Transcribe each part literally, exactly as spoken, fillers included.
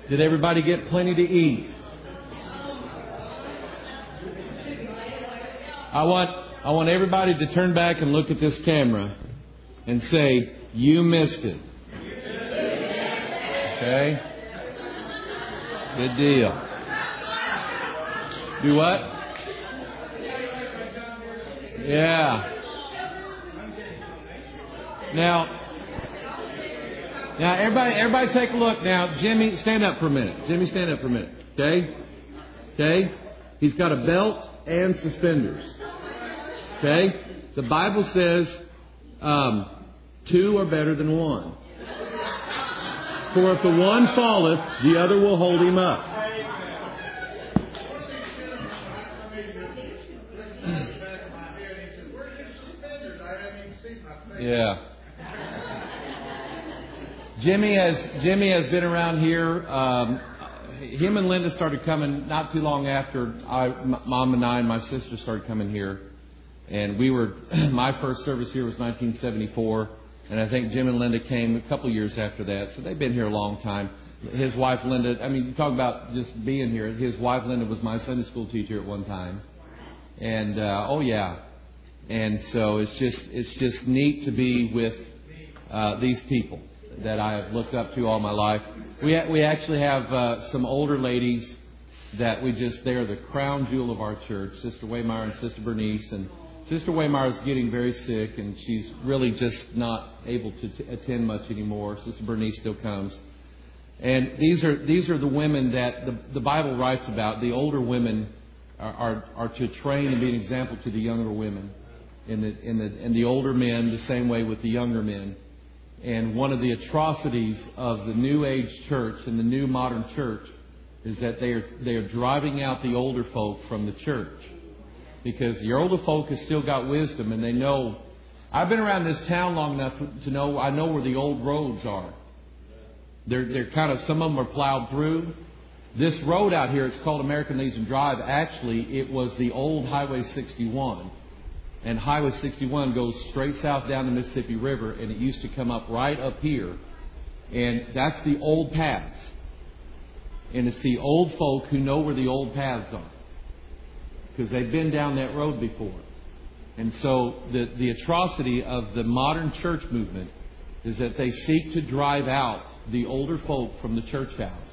Did everybody get plenty to eat? I want I want everybody to turn back and look at this camera and say, you missed it. Okay? Good deal. Do what? Yeah. Now, now everybody, everybody take a look. Now, Jimmy, stand up for a minute. Jimmy, stand up for a minute. Okay? Okay? He's got a belt and suspenders. Okay? The Bible says um, two are better than one. For if the one falleth, the other will hold him up. Yeah. Jimmy has Jimmy has been around here. Um, him and Linda started coming not too long after I, m- Mom and I and my sister started coming here, and we were. My first service here was nineteen seventy-four, and I think Jim and Linda came a couple years after that. So they've been here a long time. His wife Linda. I mean, you talk about just being here. His wife Linda was my Sunday school teacher at one time, and uh, oh yeah, and so it's just it's just neat to be with uh, these people that I have looked up to all my life. We ha- we actually have uh, some older ladies that we just, they are the crown jewel of our church, Sister Waymeyer and Sister Bernice. And Sister Waymeyer is getting very sick, and she's really just not able to t- attend much anymore. Sister Bernice still comes. And these are these are the women that the, the Bible writes about. The older women are, are, are to train and be an example to the younger women. And the, and, the, and the older men, the same way with the younger men. And one of the atrocities of the New Age church and the new modern church is that they are they are driving out the older folk from the church, because the older folk has still got wisdom, and they know. I've been around this town long enough to know I know where the old roads are. They're they're kind of some of them are plowed through. This road out here, it's called American Legion Drive. Actually, it was the old Highway sixty-one. And Highway sixty-one goes straight south down the Mississippi River, and it used to come up right up here. And that's the old paths. And it's the old folk who know where the old paths are, because they've been down that road before. And so the, the atrocity of the modern church movement is that they seek to drive out the older folk from the church house,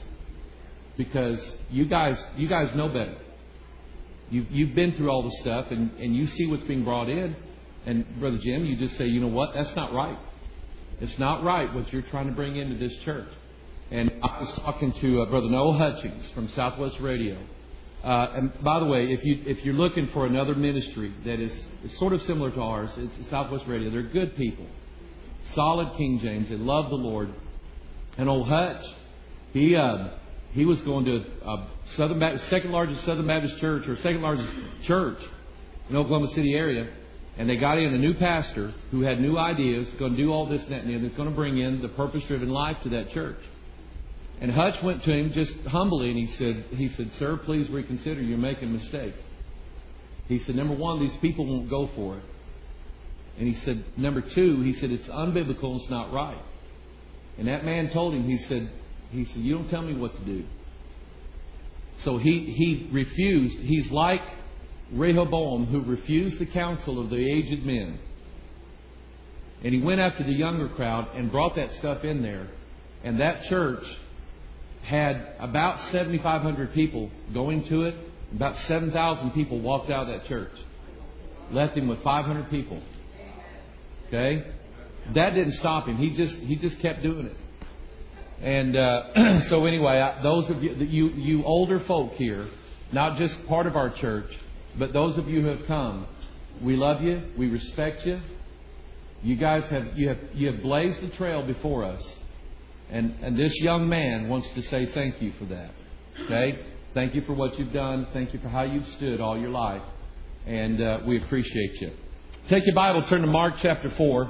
because you guys you guys know better. You've, you've been through all the stuff, and, and you see what's being brought in. And Brother Jim, you just say, you know what? That's not right. It's not right what you're trying to bring into this church. And I was talking to uh, Brother Noah Hutchings from Southwest Radio. Uh, and by the way, if, you, if you're looking for another ministry that is, is sort of similar to ours, it's Southwest Radio. They're good people. Solid King James. They love the Lord. And old Hutch, he... Uh, He was going to a Southern Baptist, second largest Southern Baptist church, or second largest church in Oklahoma City area, and they got in a new pastor who had new ideas, going to do all this and that and the other. It's going to bring in the purpose-driven life to that church. And Hutch went to him just humbly, and he said, "He said, sir, please reconsider. You're making a mistake." He said, "Number one, these people won't go for it." And he said, "Number two," he said, "it's unbiblical and it's not right." And that man told him, he said. He said, "You don't tell me what to do." So he, he refused. He's like Rehoboam, who refused the counsel of the aged men. And he went after the younger crowd and brought that stuff in there. And that church had about seventy-five hundred people going to it. About seven thousand people walked out of that church. Left him with five hundred people. Okay? That didn't stop him. He just he just kept doing it. And uh, so anyway, I, those of you, you, you older folk here, not just part of our church, but those of you who have come, we love you, we respect you. You guys have you have you have blazed the trail before us, and and this young man wants to say thank you for that. Okay, thank you for what you've done. Thank you for how you've stood all your life, and uh, we appreciate you. Take your Bible, turn to Mark chapter four,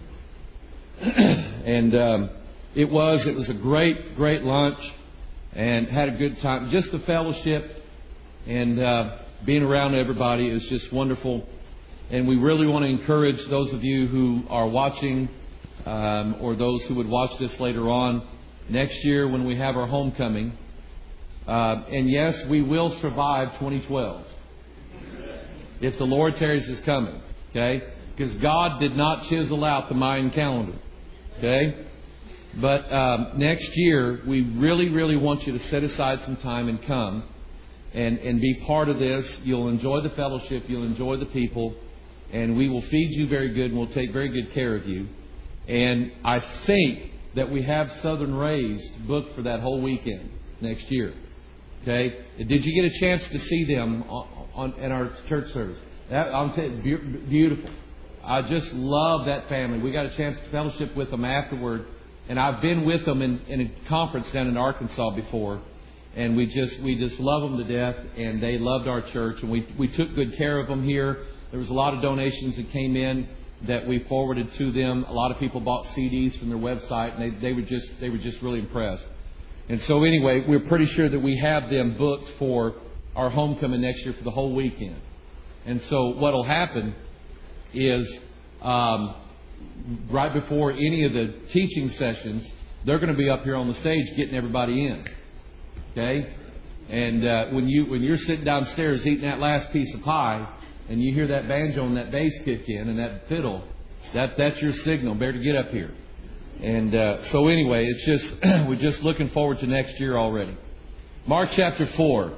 and. Um, It was. It was a great, great lunch, and had a good time. Just the fellowship and uh, being around everybody is just wonderful. And we really want to encourage those of you who are watching um, or those who would watch this later on. next year when we have our homecoming. Uh, and yes, we will survive twenty twelve. If the Lord tarries His coming. Okay? Because God did not chisel out the Mayan calendar. Okay? But um, next year, we really, really want you to set aside some time and come and, and be part of this. You'll enjoy the fellowship. You'll enjoy the people. And we will feed you very good, and we'll take very good care of you. And I think that we have Southern Raised booked for that whole weekend next year. Okay? Did you get a chance to see them on, on in our church service? That, I'm telling you, beautiful. I just love that family. We got a chance to fellowship with them afterward. And I've been with them in, in a conference down in Arkansas before. And we just we just love them to death. And they loved our church. And we, we took good care of them here. There was a lot of donations that came in that we forwarded to them. A lot of people bought C Ds from their website. And they, they were just they were just really impressed. And so anyway, we're pretty sure that we have them booked for our homecoming next year for the whole weekend. And so what will happen is um, right before any of the teaching sessions, they're going to be up here on the stage getting everybody in. Okay? And uh, when, you, when you're sitting downstairs eating that last piece of pie and you hear that banjo and that bass kick in and that fiddle, that, that's your signal. Better to get up here. And uh, so anyway, it's just we're just looking forward to next year already. Mark chapter four.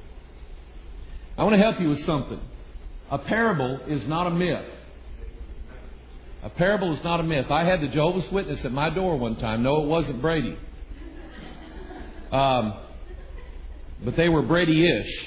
I want to help you with something. A parable is not a myth. A parable is not a myth. I had the Jehovah's Witness at my door one time. No, it wasn't Brady. Um, but they were Brady-ish.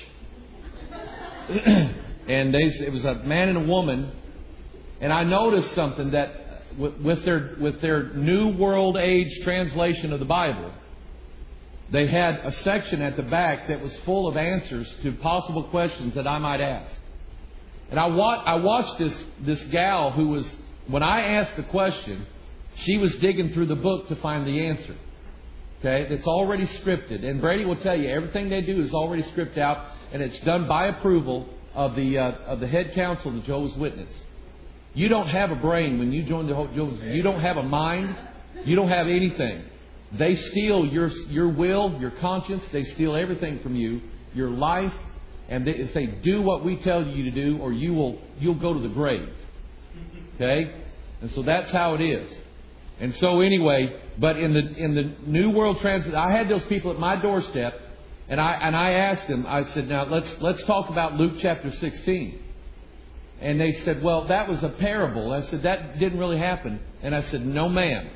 And they, it was a man and a woman. And I noticed something that with, with their with their New World Age translation of the Bible, they had a section at the back that was full of answers to possible questions that I might ask. And I, wa- I watched this, this gal who was, when I asked the question, she was digging through the book to find the answer. Okay? It's already scripted. And Brady will tell you, everything they do is already scripted out, and it's done by approval of the uh, of the head council of the Jehovah's Witness. You don't have a brain when you join the Jehovah's. You don't have a mind. You don't have anything. They steal your your will, your conscience. They steal everything from you, your life. And they say, do what we tell you to do, or you will you'll go to the grave. Okay, and so that's how it is. And so anyway, but in the in the New World Transit, I had those people at my doorstep, and I and I asked them. I said, now let's let's talk about Luke chapter sixteen. And they said, well, that was a parable. I said, that didn't really happen. And I said, no, ma'am.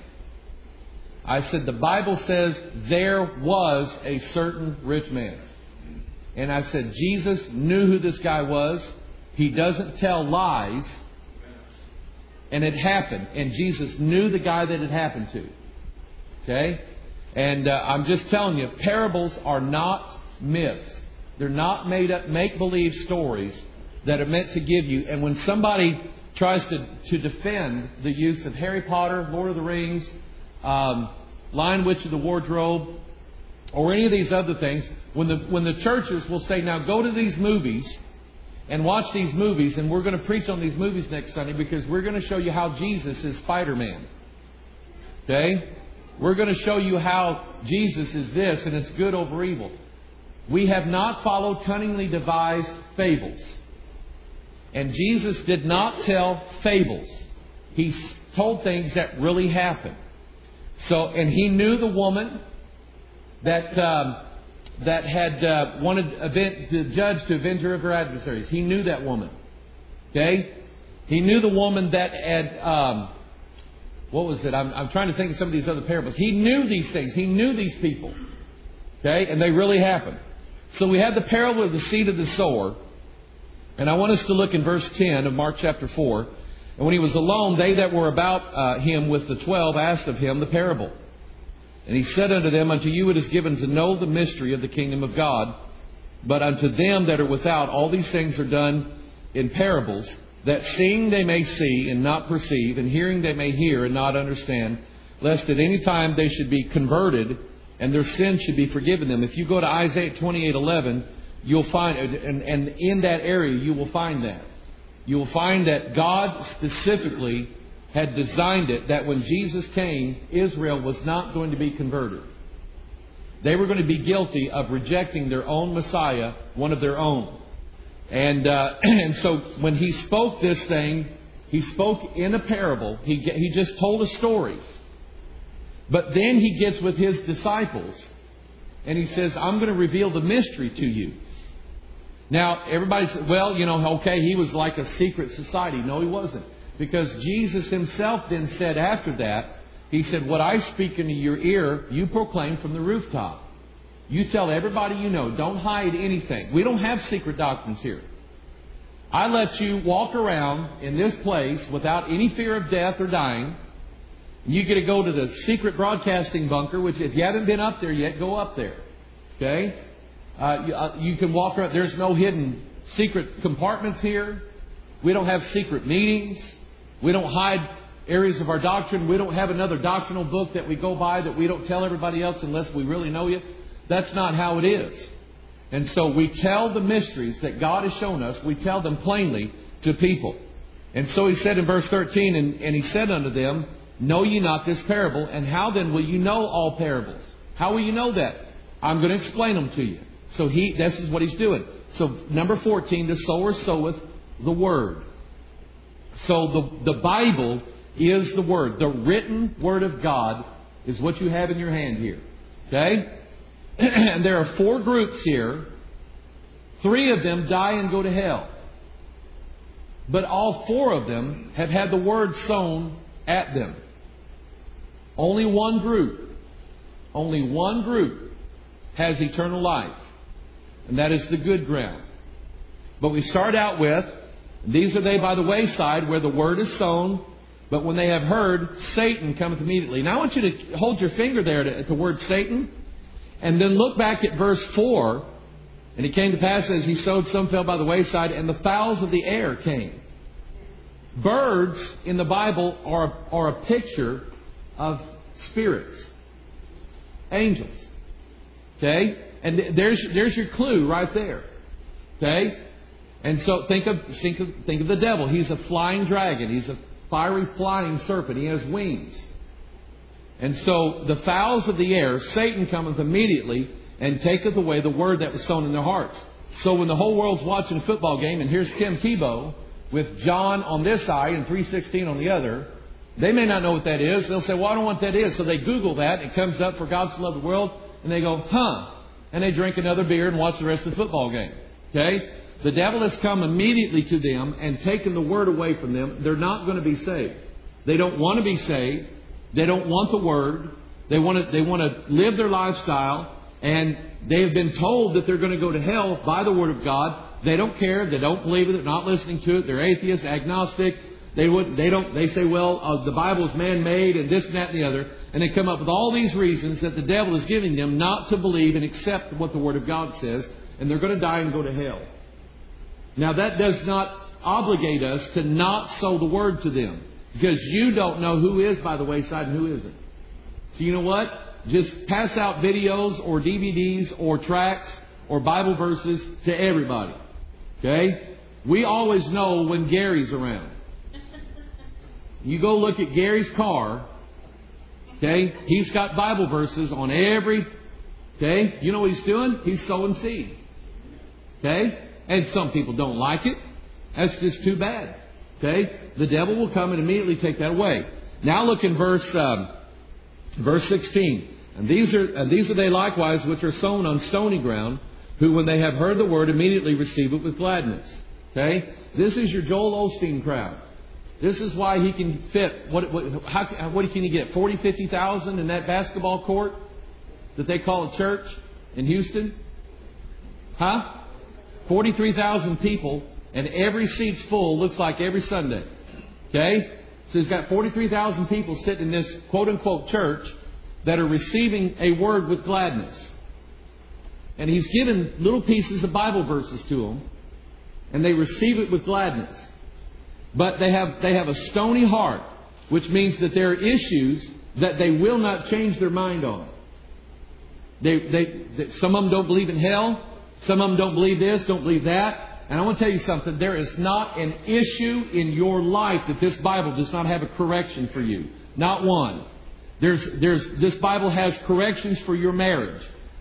I said, the Bible says there was a certain rich man. And I said, Jesus knew who this guy was. He doesn't tell lies. And it happened. And Jesus knew the guy that it happened to. Okay? And uh, I'm just telling you, parables are not myths. They're not made up make-believe stories that are meant to give you. And when somebody tries to, to defend the use of Harry Potter, Lord of the Rings, um, Lion Witch of the Wardrobe, or any of these other things, when the when the churches will say, now go to these movies and watch these movies, and we're going to preach on these movies next Sunday because we're going to show you how Jesus is Spider-Man. Okay? We're going to show you how Jesus is this and it's good over evil. We have not followed cunningly devised fables. And Jesus did not tell fables. He told things that really happened. So, and He knew the woman that um, that had uh, wanted event, the judge to avenge her of her adversaries. He knew that woman. Okay? He knew the woman that had, um, what was it? I'm, I'm trying to think of some of these other parables. He knew these things. He knew these people. Okay? And they really happened. So we have the parable of the seed of the sower. And I want us to look in verse ten of Mark chapter four. And when He was alone, they that were about uh, Him with the twelve asked of Him the parable. And He said unto them, unto you it is given to know the mystery of the kingdom of God. But unto them that are without, all these things are done in parables, that seeing they may see and not perceive, and hearing they may hear and not understand, lest at any time they should be converted, and their sins should be forgiven them. If you go to Isaiah twenty-eight eleven, you'll find, and, and in that area you will find that. You will find that God specifically had designed it that when Jesus came, Israel was not going to be converted. they were going to be guilty of rejecting their own Messiah, one of their own. And uh, and so when He spoke this thing, He spoke in a parable. He He just told a story. But then He gets with His disciples and He says, I'm going to reveal the mystery to you. Now, everybody said, well, you know, okay, He was like a secret society. No, He wasn't. Because Jesus Himself then said after that, He said, what I speak into your ear, you proclaim from the rooftop. You tell everybody you know. Don't hide anything. We don't have secret doctrines here. I let you walk around in this place without any fear of death or dying. You get to go to the secret broadcasting bunker, which if you haven't been up there yet, go up there. Okay? Uh, you, uh, you can walk around. There's no hidden secret compartments here. We don't have secret meetings. We don't hide areas of our doctrine. We don't have another doctrinal book that we go by that we don't tell everybody else unless we really know you. That's not how it is. And so we tell the mysteries that God has shown us. We tell them plainly to people. And so He said in verse thirteen, and, and He said unto them, know ye not this parable? And how then will you know all parables? How will you know that? I'm going to explain them to you. So he, this is what He's doing. So number fourteen, the sower soweth the Word. So the, the Bible is the Word. The written Word of God is what you have in your hand here. Okay? And there are four groups here. Three of them die and go to hell. But all four of them have had the Word sown at them. Only one group, only one group has eternal life. And that is the good ground. But we start out with, these are they by the wayside where the Word is sown. But when they have heard, Satan cometh immediately. Now I want you to hold your finger there at the word Satan. And then look back at verse four. And it came to pass as he sowed, some fell by the wayside, and the fowls of the air came. Birds in the Bible are, are a picture of spirits. Angels. Okay? And there's, there's your clue right there. Okay? And so think of, think of, think of the devil. He's a flying dragon. He's a fiery flying serpent. He has wings. And so the fowls of the air, Satan cometh immediately and taketh away the word that was sown in their hearts. So when the whole world's watching a football game and here's Tim Tebow with John on this eye and three sixteen on the other, they may not know what that is. They'll say, well, I don't know what that is. So they Google that. And it comes up, for God so loved the world. And they go, huh. And they drink another beer and watch the rest of the football game. Okay? The devil has come immediately to them and taken the word away from them. They're not going to be saved. They don't want to be saved. They don't want the Word. They want to, they want to live their lifestyle. And they have been told that they're going to go to hell by the Word of God. They don't care. They don't believe it. They're not listening to it. They're atheists, agnostic. They would, they don't, they say, well, uh, the Bible is man-made and this and that and the other. And they come up with all these reasons that the devil is giving them not to believe and accept what the Word of God says. And they're going to die and go to hell. Now that does not obligate us to not sow the Word to them. Because you don't know who is by the wayside and who isn't. So you know what? Just pass out videos or D V Ds or tracts or Bible verses to everybody. Okay? We always know when Gary's around. You go look at Gary's car. Okay? He's got Bible verses on every... Okay? You know what he's doing? He's sowing seed. Okay? And some people don't like it. That's just too bad. Okay? The devil will come and immediately take that away. Now look in verse um, verse sixteen. And these are and these are they likewise which are sown on stony ground, who when they have heard the word immediately receive it with gladness. Okay? This is your Joel Osteen crowd. This is why he can fit, what what, how, what can he get? forty, fifty thousand in that basketball court that they call a church in Houston? Huh? forty-three thousand people. And every seat's full, looks like every Sunday. Okay? So he's got forty-three thousand people sitting in this quote-unquote church that are receiving a word with gladness. And he's given little pieces of Bible verses to them. And they receive it with gladness. But they have, they have a stony heart, which means that there are issues that they will not change their mind on. They, they, they, some of them don't believe in hell. Some of them don't believe this, don't believe that. And I want to tell you something. There is not an issue in your life that this Bible does not have a correction for you. Not one. There's, there's, this Bible has corrections for your marriage.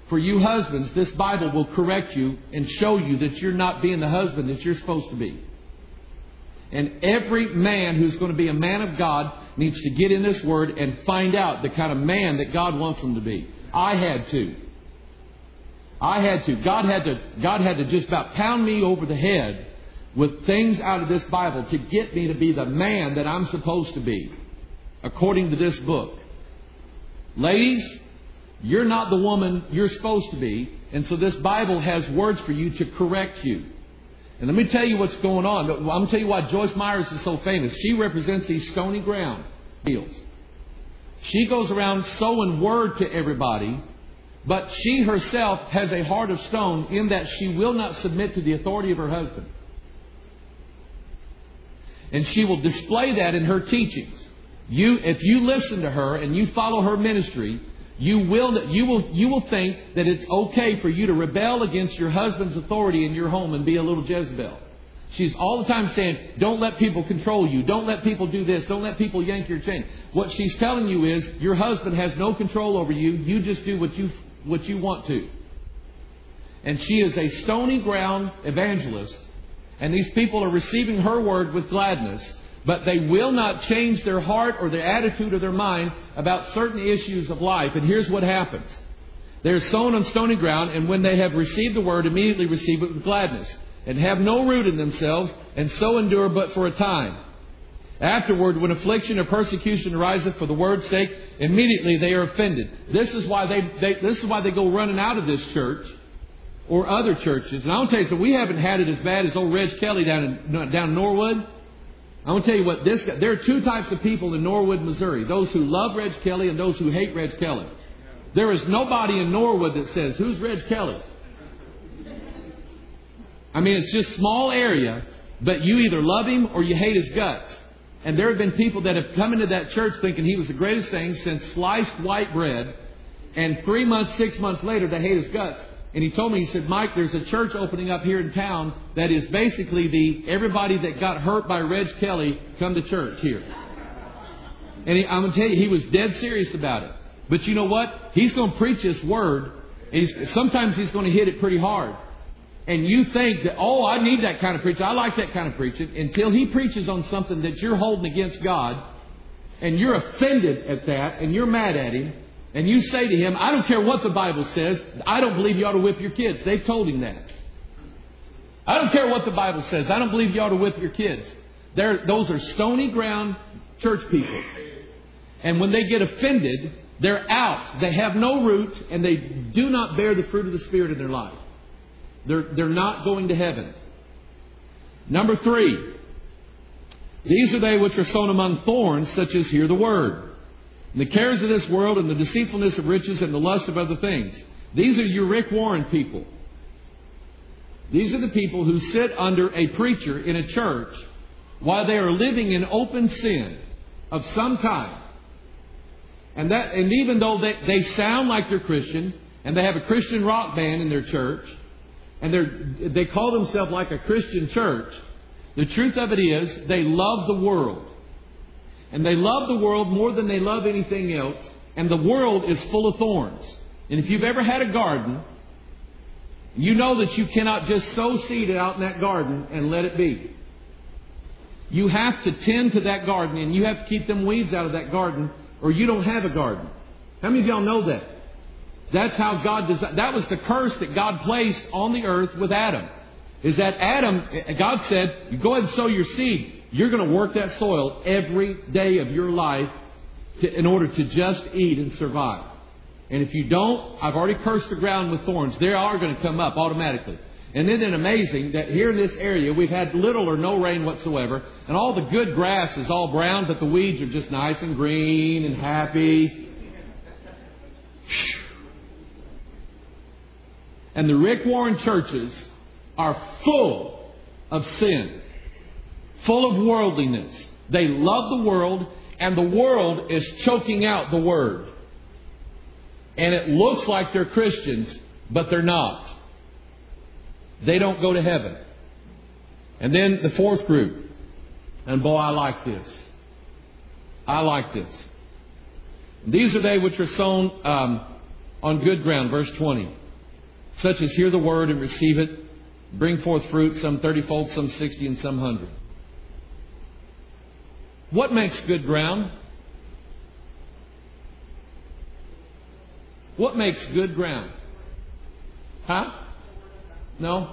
For you husbands, this Bible will correct you and show you that you're not being the husband that you're supposed to be. And every man who's going to be a man of God needs to get in this Word and find out the kind of man that God wants them to be. I had to. I had to. God had to, God had to just about pound me over the head with things out of this Bible to get me to be the man that I'm supposed to be, according to this book. Ladies, you're not the woman you're supposed to be, and so this Bible has words for you to correct you. And let me tell you what's going on. I'm going to tell you why Joyce Myers is so famous. She represents these stony ground deals. She goes around sowing word to everybody, but she herself has a heart of stone in that she will not submit to the authority of her husband. And she will display that in her teachings. You, if you listen to her and you follow her ministry, you will, you will, you will think that it's okay for you to rebel against your husband's authority in your home and be a little Jezebel. She's all the time saying, don't let people control you. Don't let people do this. Don't let people yank your chain. What she's telling you is your husband has no control over you. You just do what you, what you want to. And she is a stony ground evangelist. And these people are receiving her word with gladness. But they will not change their heart or their attitude or their mind about certain issues of life. And here's what happens. They're sown on stony ground, and when they have received the word, immediately receive it with gladness, and have no root in themselves, and so endure but for a time. Afterward, when affliction or persecution ariseth for the word's sake, immediately they are offended. This is why they, they this is why they go running out of this church or other churches. And I'll tell you, so we haven't had it as bad as old Reg Kelly down in down in Norwood. I want to tell you what, this guy, there are two types of people in Norwood, Missouri. Those who love Reg Kelly and those who hate Reg Kelly. There is nobody in Norwood that says, who's Reg Kelly? I mean, it's just a small area, but you either love him or you hate his guts. And there have been people that have come into that church thinking he was the greatest thing since sliced white bread. And three months, six months later, they hate his guts. And he told me, he said, Mike, there's a church opening up here in town that is basically the everybody that got hurt by Reg Kelly come to church here. And he, I'm going to tell you, he was dead serious about it. But you know what? He's going to preach this word. He's, sometimes he's going to hit it pretty hard. And you think that, oh, I need that kind of preaching. I like that kind of preaching. Until he preaches on something that you're holding against God. And you're offended at that. And you're mad at him. And you say to him, I don't care what the Bible says. I don't believe you ought to whip your kids. They've told him that. I don't care what the Bible says. I don't believe you ought to whip your kids. They're, those are stony ground church people. And when they get offended, they're out. They have no root and they do not bear the fruit of the Spirit in their life. They're, they're not going to heaven. Number three. These are they which are sown among thorns, such as hear the word. And the cares of this world and the deceitfulness of riches and the lust of other things. These are your Rick Warren people. These are the people who sit under a preacher in a church while they are living in open sin of some kind. And that, and even though they, they sound like they're Christian, and they have a Christian rock band in their church, and they're, they call themselves like a Christian church, the truth of it is they love the world. And they love the world more than they love anything else. And the world is full of thorns. And if you've ever had a garden, you know that you cannot just sow seed out in that garden and let it be. You have to tend to that garden, and you have to keep them weeds out of that garden, or you don't have a garden. How many of y'all know that? That's how God designed. That was the curse that God placed on the earth with Adam. Is that Adam, God said, you go ahead and sow your seed. You're going to work that soil every day of your life to, in order to just eat and survive. And if you don't, I've already cursed the ground with thorns. They are going to come up automatically. And isn't it amazing that here in this area we've had little or no rain whatsoever, and all the good grass is all brown, but the weeds are just nice and green and happy. And the Rick Warren churches are full of sin. Full of worldliness. They love the world, and the world is choking out the Word. And it looks like they're Christians, but they're not. They don't go to heaven. And then the fourth group. And boy, I like this. I like this. These are they which are sown um, on good ground, verse twenty. such as hear the word and receive it, bring forth fruit, some thirty-fold, some sixty, and some one hundred. What makes good ground? What makes good ground? Huh? No?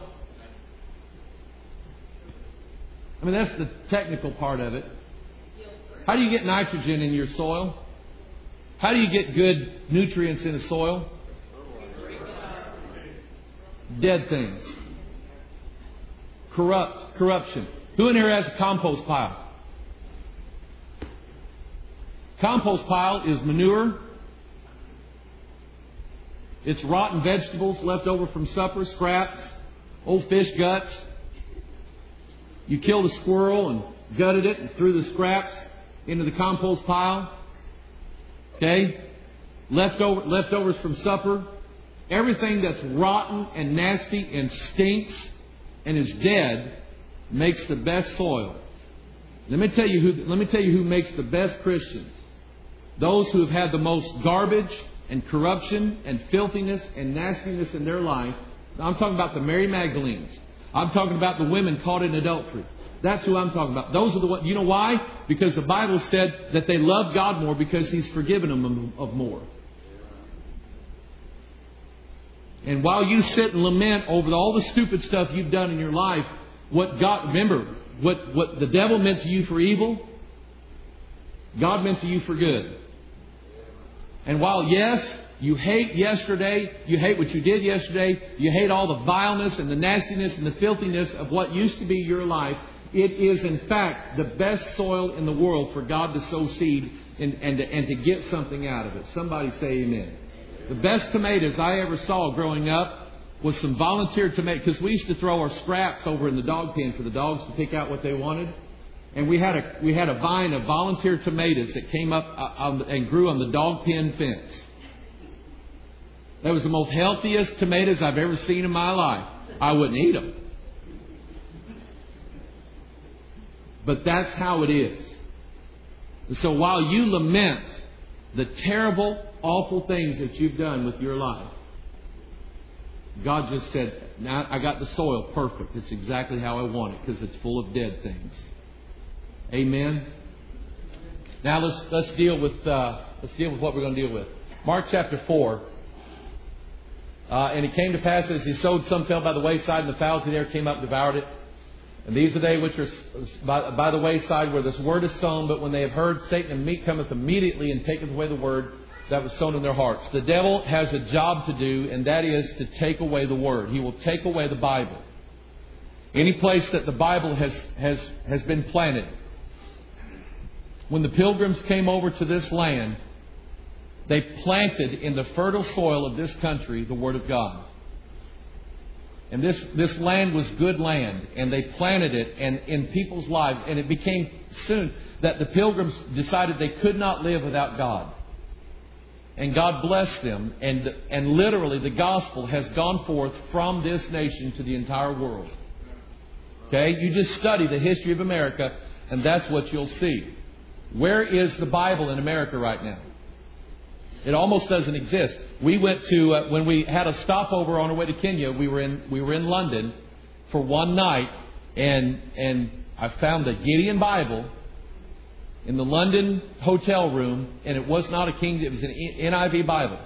I mean, that's the technical part of it. How do you get nitrogen in your soil? How do you get good nutrients in a soil? Dead things. Corrupt, corruption. Who in here has a compost pile? Compost pile is manure. It's rotten vegetables left over from supper, scraps, old fish guts. You killed a squirrel and gutted it and threw the scraps into the compost pile. Okay? Leftover, leftovers from supper. Everything that's rotten and nasty and stinks and is dead makes the best soil. Let me tell you who, let me tell you who makes the best Christians. Those who have had the most garbage and corruption and filthiness and nastiness in their life. I'm talking about the Mary Magdalenes. I'm talking about the women caught in adultery. That's who I'm talking about. Those are the ones. You know why? Because the Bible said that they love God more because He's forgiven them of more. And while you sit and lament over all the stupid stuff you've done in your life, what God, remember, what, what the devil meant to you for evil, God meant to you for good. And while, yes, you hate yesterday, you hate what you did yesterday, you hate all the vileness and the nastiness and the filthiness of what used to be your life, it is in fact the best soil in the world for God to sow seed and, and, to, and to get something out of it. Somebody say amen. The best tomatoes I ever saw growing up was some volunteer tomatoes, because we used to throw our scraps over in the dog pen for the dogs to pick out what they wanted. And we had a we had a vine of volunteer tomatoes that came up on, and grew on the dog pen fence. That was the most healthiest tomatoes I've ever seen in my life. I wouldn't eat them. But that's how it is. So while you lament the terrible, awful things that you've done with your life, God just said, now I got the soil perfect. It's exactly how I want it because it's full of dead things. Amen. Now let's let's deal with uh, let's deal with what we're going to deal with. Mark chapter four. Uh, and it came to pass as he sowed, some fell by the wayside, and the fowls of the air came up and devoured it. And these are they which are by, by the wayside where this word is sown, but when they have heard, Satan and meat cometh immediately and taketh away the word that was sown in their hearts. The devil has a job to do, and that is to take away the word. He will take away the Bible. Any place that the Bible has has has been planted. When the pilgrims came over to this land, they planted in the fertile soil of this country the Word of God. And this, this land was good land, and they planted it and in people's lives. And it became soon that the pilgrims decided they could not live without God. And God blessed them, and, and literally the gospel has gone forth from this nation to the entire world. Okay? You just study the history of America, and that's what you'll see. Where is the Bible in America right now? It almost doesn't exist. We went to uh, when we had a stopover on our way to Kenya. We were in we were in London for one night, and and I found the Gideon Bible in the London hotel room, and it was not a King. It was an N I V Bible.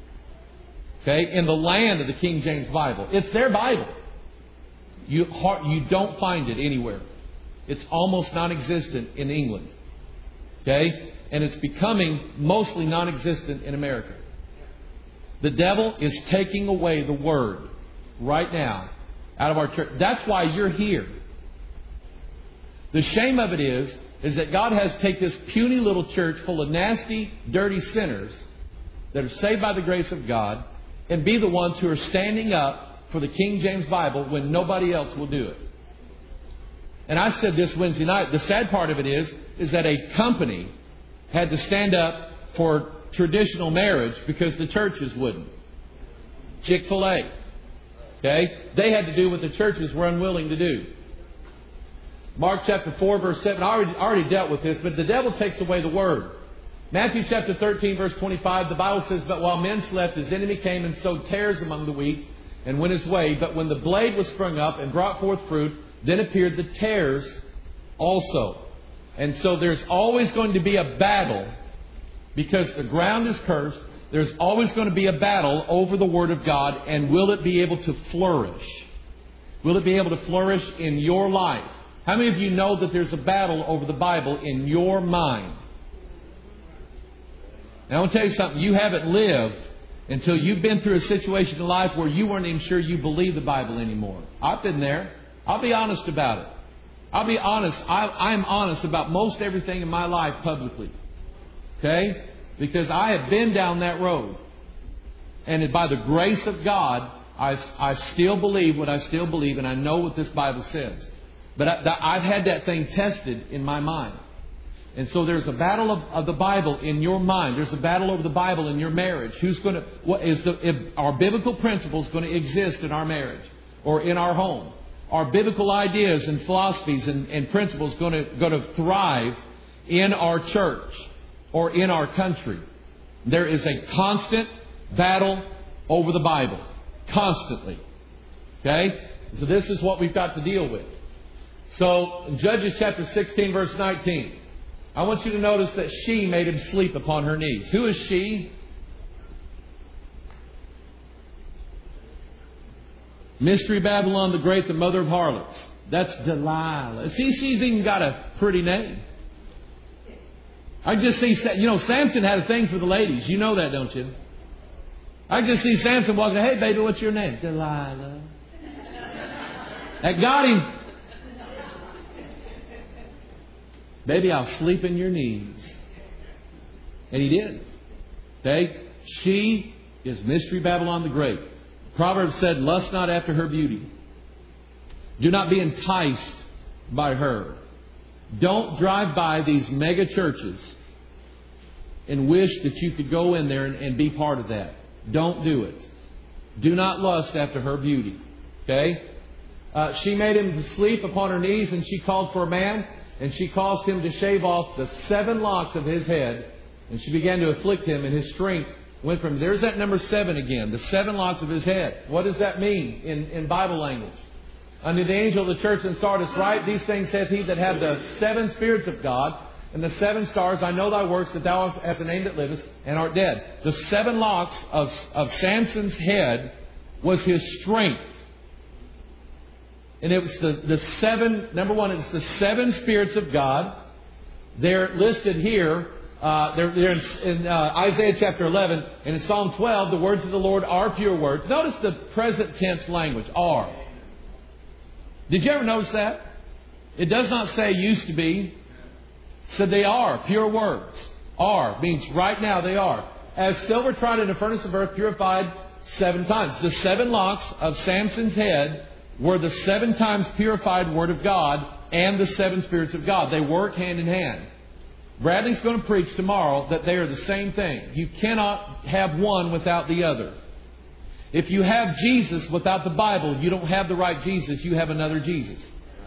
Okay, in the land of the King James Bible, it's their Bible. You you don't find it anywhere. It's almost non-existent in England. Okay? And it's becoming mostly non-existent in America. The devil is taking away the Word right now out of our church. That's why you're here. The shame of it is, is that God has taken this puny little church full of nasty, dirty sinners that are saved by the grace of God and be the ones who are standing up for the King James Bible when nobody else will do it. And I said this Wednesday night. The sad part of it is, is that a company had to stand up for traditional marriage because the churches wouldn't. Chick-fil-A. Okay? They had to do what the churches were unwilling to do. Mark chapter four, verse seven. I already, already dealt with this, but the devil takes away the word. Matthew chapter thirteen, verse twenty-five. The Bible says, but while men slept, his enemy came and sowed tares among the wheat and went his way. But when the blade was sprung up and brought forth fruit, then appeared the tares also. And so there's always going to be a battle, because the ground is cursed. There's always going to be a battle over the Word of God. And will it be able to flourish? Will it be able to flourish in your life? How many of you know that there's a battle over the Bible in your mind? Now I want to tell you something. You haven't lived until you've been through a situation in life where you weren't even sure you believe the Bible anymore. I've been there. I'll be honest about it. I'll be honest. I, I'm honest about most everything in my life publicly. Okay? Because I have been down that road. And by the grace of God, I, I still believe what I still believe, and I know what this Bible says. But I, I've had that thing tested in my mind. And so there's a battle of, of the Bible in your mind. There's a battle over the Bible in your marriage. Who's going to? What is the? If our biblical principles going to exist in our marriage or in our home? Are biblical ideas and philosophies and, and principles going to going to thrive in our church or in our country? There is a constant battle over the Bible, constantly. Okay, so this is what we've got to deal with. So, in Judges chapter sixteen, verse nineteen, I want you to notice that she made him sleep upon her knees. Who is she? Mystery Babylon the Great, the mother of harlots. That's Delilah. See, she's even got a pretty name. I just see, you know, Samson had a thing for the ladies. You know that, don't you? I just see Samson walking. Hey, baby, what's your name? Delilah. That got him. Baby, I'll sleep in your knees. And he did. Okay? She is Mystery Babylon the Great. Proverbs said, lust not after her beauty. Do not be enticed by her. Don't drive by these mega churches and wish that you could go in there and, and be part of that. Don't do it. Do not lust after her beauty. Okay? Uh, she made him to sleep upon her knees, and she called for a man, and she caused him to shave off the seven locks of his head, and she began to afflict him, and his strength went from... There's that number seven again, the seven locks of his head. What does that mean in, in Bible language? Unto the angel of the church in Sardis write, these things saith he that have the seven spirits of God, and the seven stars. I know thy works, that thou art the name that livest, and art dead. The seven locks of, of Samson's head was his strength. And it was the, the seven, number one, it's the seven spirits of God. They're listed here. Uh, they're, they're in, in uh, Isaiah chapter eleven. And in Psalm twelve, the words of the Lord are pure words. Notice the present tense language, are. Did you ever notice that? It does not say used to be. It said they are pure words. Are means right now they are. As silver tried in a furnace of earth, purified seven times. The seven locks of Samson's head were the seven times purified Word of God and the seven spirits of God. They work hand in hand. Bradley's going to preach tomorrow that they are the same thing. You cannot have one without the other. If you have Jesus without the Bible, you don't have the right Jesus. You have another Jesus.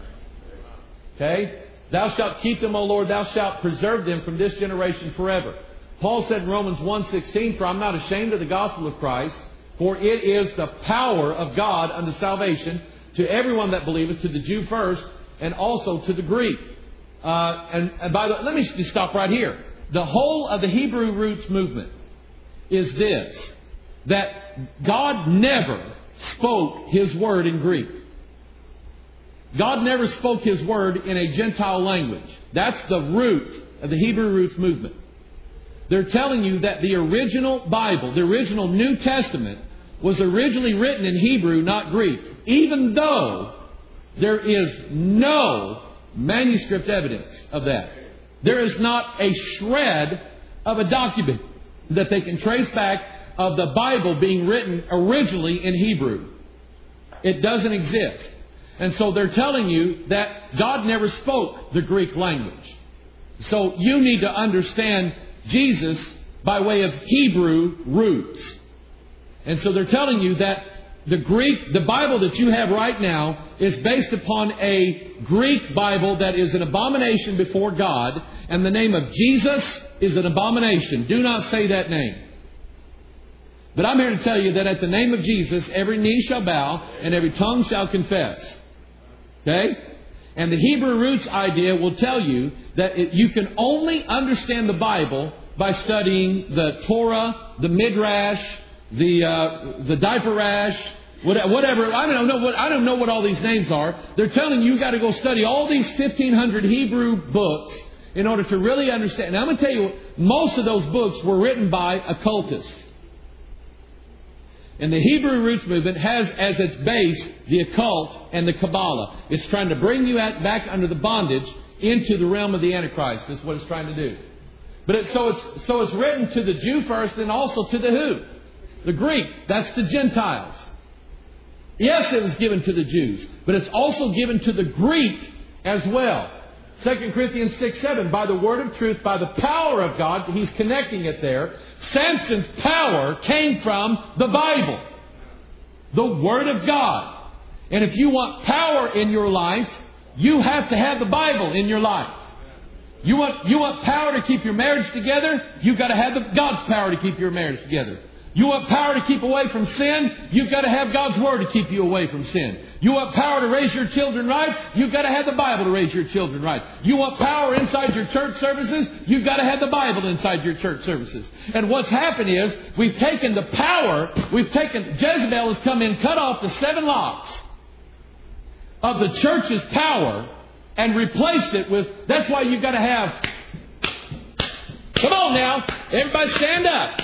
Okay? Thou shalt keep them, O Lord. Thou shalt preserve them from this generation forever. Paul said in Romans one sixteen, for I'm not ashamed of the gospel of Christ, for it is the power of God unto salvation to everyone that believeth, to the Jew first, and also to the Greek. Uh, and, and by the way, let me just stop right here. The whole of the Hebrew roots movement is this, that God never spoke His word in Greek. God never spoke His word in a Gentile language. That's the root of the Hebrew roots movement. They're telling you that the original Bible, the original New Testament, was originally written in Hebrew, not Greek. Even though there is no manuscript evidence of that. There is not a shred of a document that they can trace back of the Bible being written originally in Hebrew. It doesn't exist. And so they're telling you that God never spoke the Greek language. So you need to understand Jesus by way of Hebrew roots. And so they're telling you that the Greek, the Bible that you have right now is based upon a Greek Bible that is an abomination before God. And the name of Jesus is an abomination. Do not say that name. But I'm here to tell you that at the name of Jesus, every knee shall bow and every tongue shall confess. Okay? And the Hebrew roots idea will tell you that it, you can only understand the Bible by studying the Torah, the Midrash, the uh, the diaper rash, whatever. I don't know what I don't know what all these names are. They're telling you you got to go study all these fifteen hundred Hebrew books in order to really understand. Now I'm going to tell you, most of those books were written by occultists. And the Hebrew roots movement has as its base the occult and the Kabbalah. It's trying to bring you back under the bondage into the realm of the Antichrist. That's what it's trying to do. But it, so it's so it's written to the Jew first, and also to the who? The Greek. That's the Gentiles. Yes, it was given to the Jews, but it's also given to the Greek as well. Second Corinthians six seven, by the word of truth, by the power of God, he's connecting it there. Samson's power came from the Bible, the Word of God. And if you want power in your life, you have to have the Bible in your life. You want, you want power to keep your marriage together, you've got to have the, God's power to keep your marriage together. You want power to keep away from sin, you've got to have God's Word to keep you away from sin. You want power to raise your children right, you've got to have the Bible to raise your children right. You want power inside your church services, you've got to have the Bible inside your church services. And what's happened is, we've taken the power, we've taken, Jezebel has come in, cut off the seven locks of the church's power and replaced it with, that's why you've got to have, come on now, everybody stand up.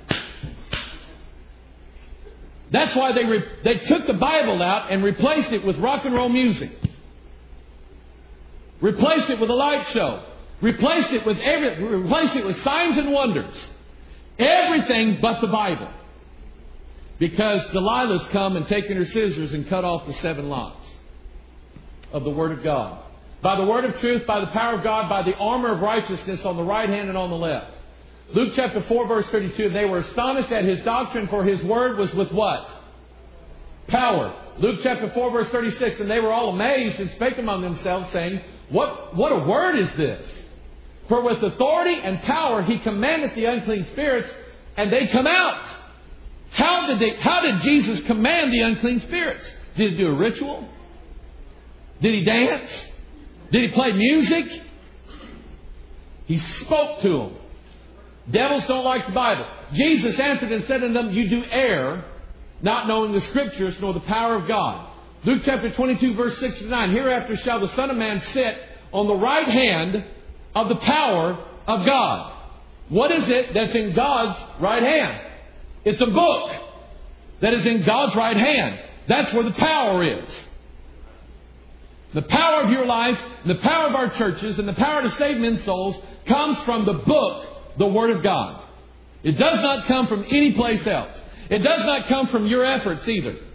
That's why they re- they took the Bible out and replaced it with rock and roll music. Replaced it with a light show. Replaced it with every, replaced it with signs and wonders. Everything but the Bible. Because Delilah's come and taken her scissors and cut off the seven locks of the Word of God. By the Word of truth, by the power of God, by the armor of righteousness on the right hand and on the left. Luke chapter four verse thirty-two, they were astonished at His doctrine, for His word was with what? Power. Luke chapter four verse thirty-six, and they were all amazed and spake among themselves, saying, What, what a word is this? For with authority and power He commandeth the unclean spirits, and they come out. How did they, how did Jesus command the unclean spirits? Did He do a ritual? Did He dance? Did He play music? He spoke to them. Devils don't like the Bible. Jesus answered and said unto them, You do err, not knowing the Scriptures nor the power of God. Luke chapter twenty-two verse six to nine. Hereafter shall the Son of Man sit on the right hand of the power of God. What is it that's in God's right hand? It's a book that is in God's right hand. That's where the power is. The power of your life, the power of our churches, and the power to save men's souls comes from the book, the Word of God. It does not come from any place else. It does not come from your efforts either. It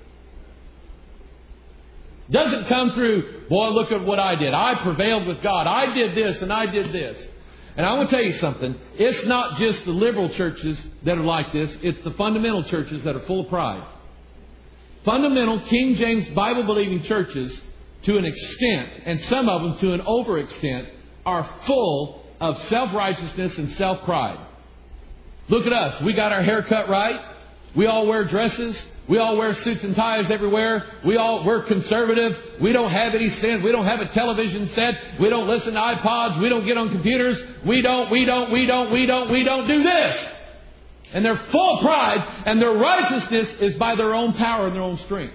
doesn't come through, boy, look at what I did. I prevailed with God. I did this and I did this. And I want to tell you something. It's not just the liberal churches that are like this. It's the fundamental churches that are full of pride. Fundamental King James Bible-believing churches, to an extent, and some of them to an over-extent, are full of self-righteousness and self-pride. Look at us. We got our hair cut right. We all wear dresses. We all wear suits and ties everywhere. We all, we're conservative. We don't have any sin. We don't have a television set. We don't listen to iPods. We don't get on computers. We don't, we don't, we don't, we don't, we don't do this. And they're full of pride, and their righteousness is by their own power and their own strength.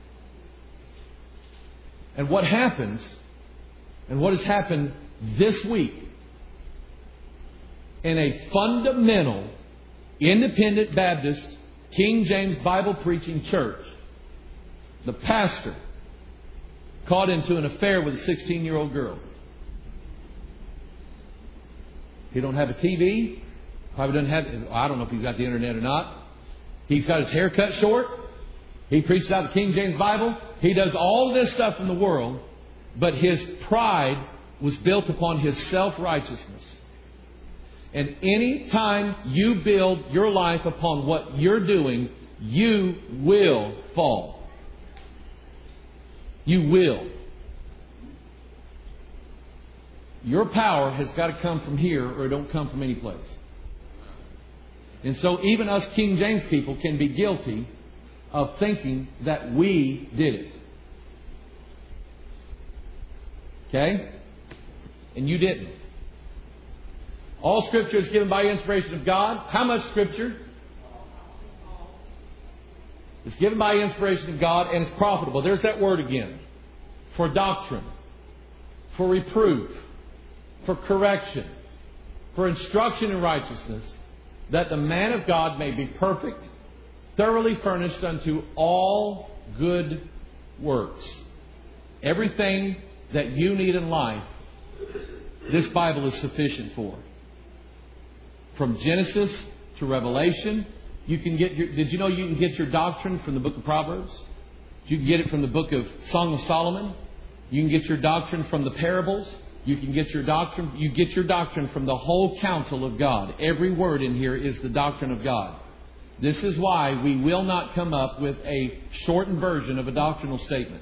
And what happens, and what has happened this week, in a fundamental, independent Baptist, King James Bible preaching church, the pastor caught into an affair with a sixteen-year-old girl. He don't have a T V. Probably doesn't have, I don't know if he's got the internet or not. He's got his hair cut short. He preaches out the King James Bible. He does all this stuff in the world, but his pride was built upon his self-righteousness. And any time you build your life upon what you're doing, you will fall. You will. Your power has got to come from here, or it don't come from any place. And so even us King James people can be guilty of thinking that we did it. Okay? And you didn't. All Scripture is given by inspiration of God. How much Scripture? It's given by inspiration of God and it's profitable. There's that word again. For doctrine. For reproof. For correction. For instruction in righteousness. That the man of God may be perfect, thoroughly furnished unto all good works. Everything that you need in life, this Bible is sufficient for. From Genesis to Revelation, you can get your, did you know you can get your doctrine from the book of Proverbs? You can get it from the book of Song of Solomon. You can get your doctrine from the parables. You can get your doctrine, you get your doctrine from the whole counsel of God. Every word in here is the doctrine of God. This is why we will not come up with a shortened version of a doctrinal statement.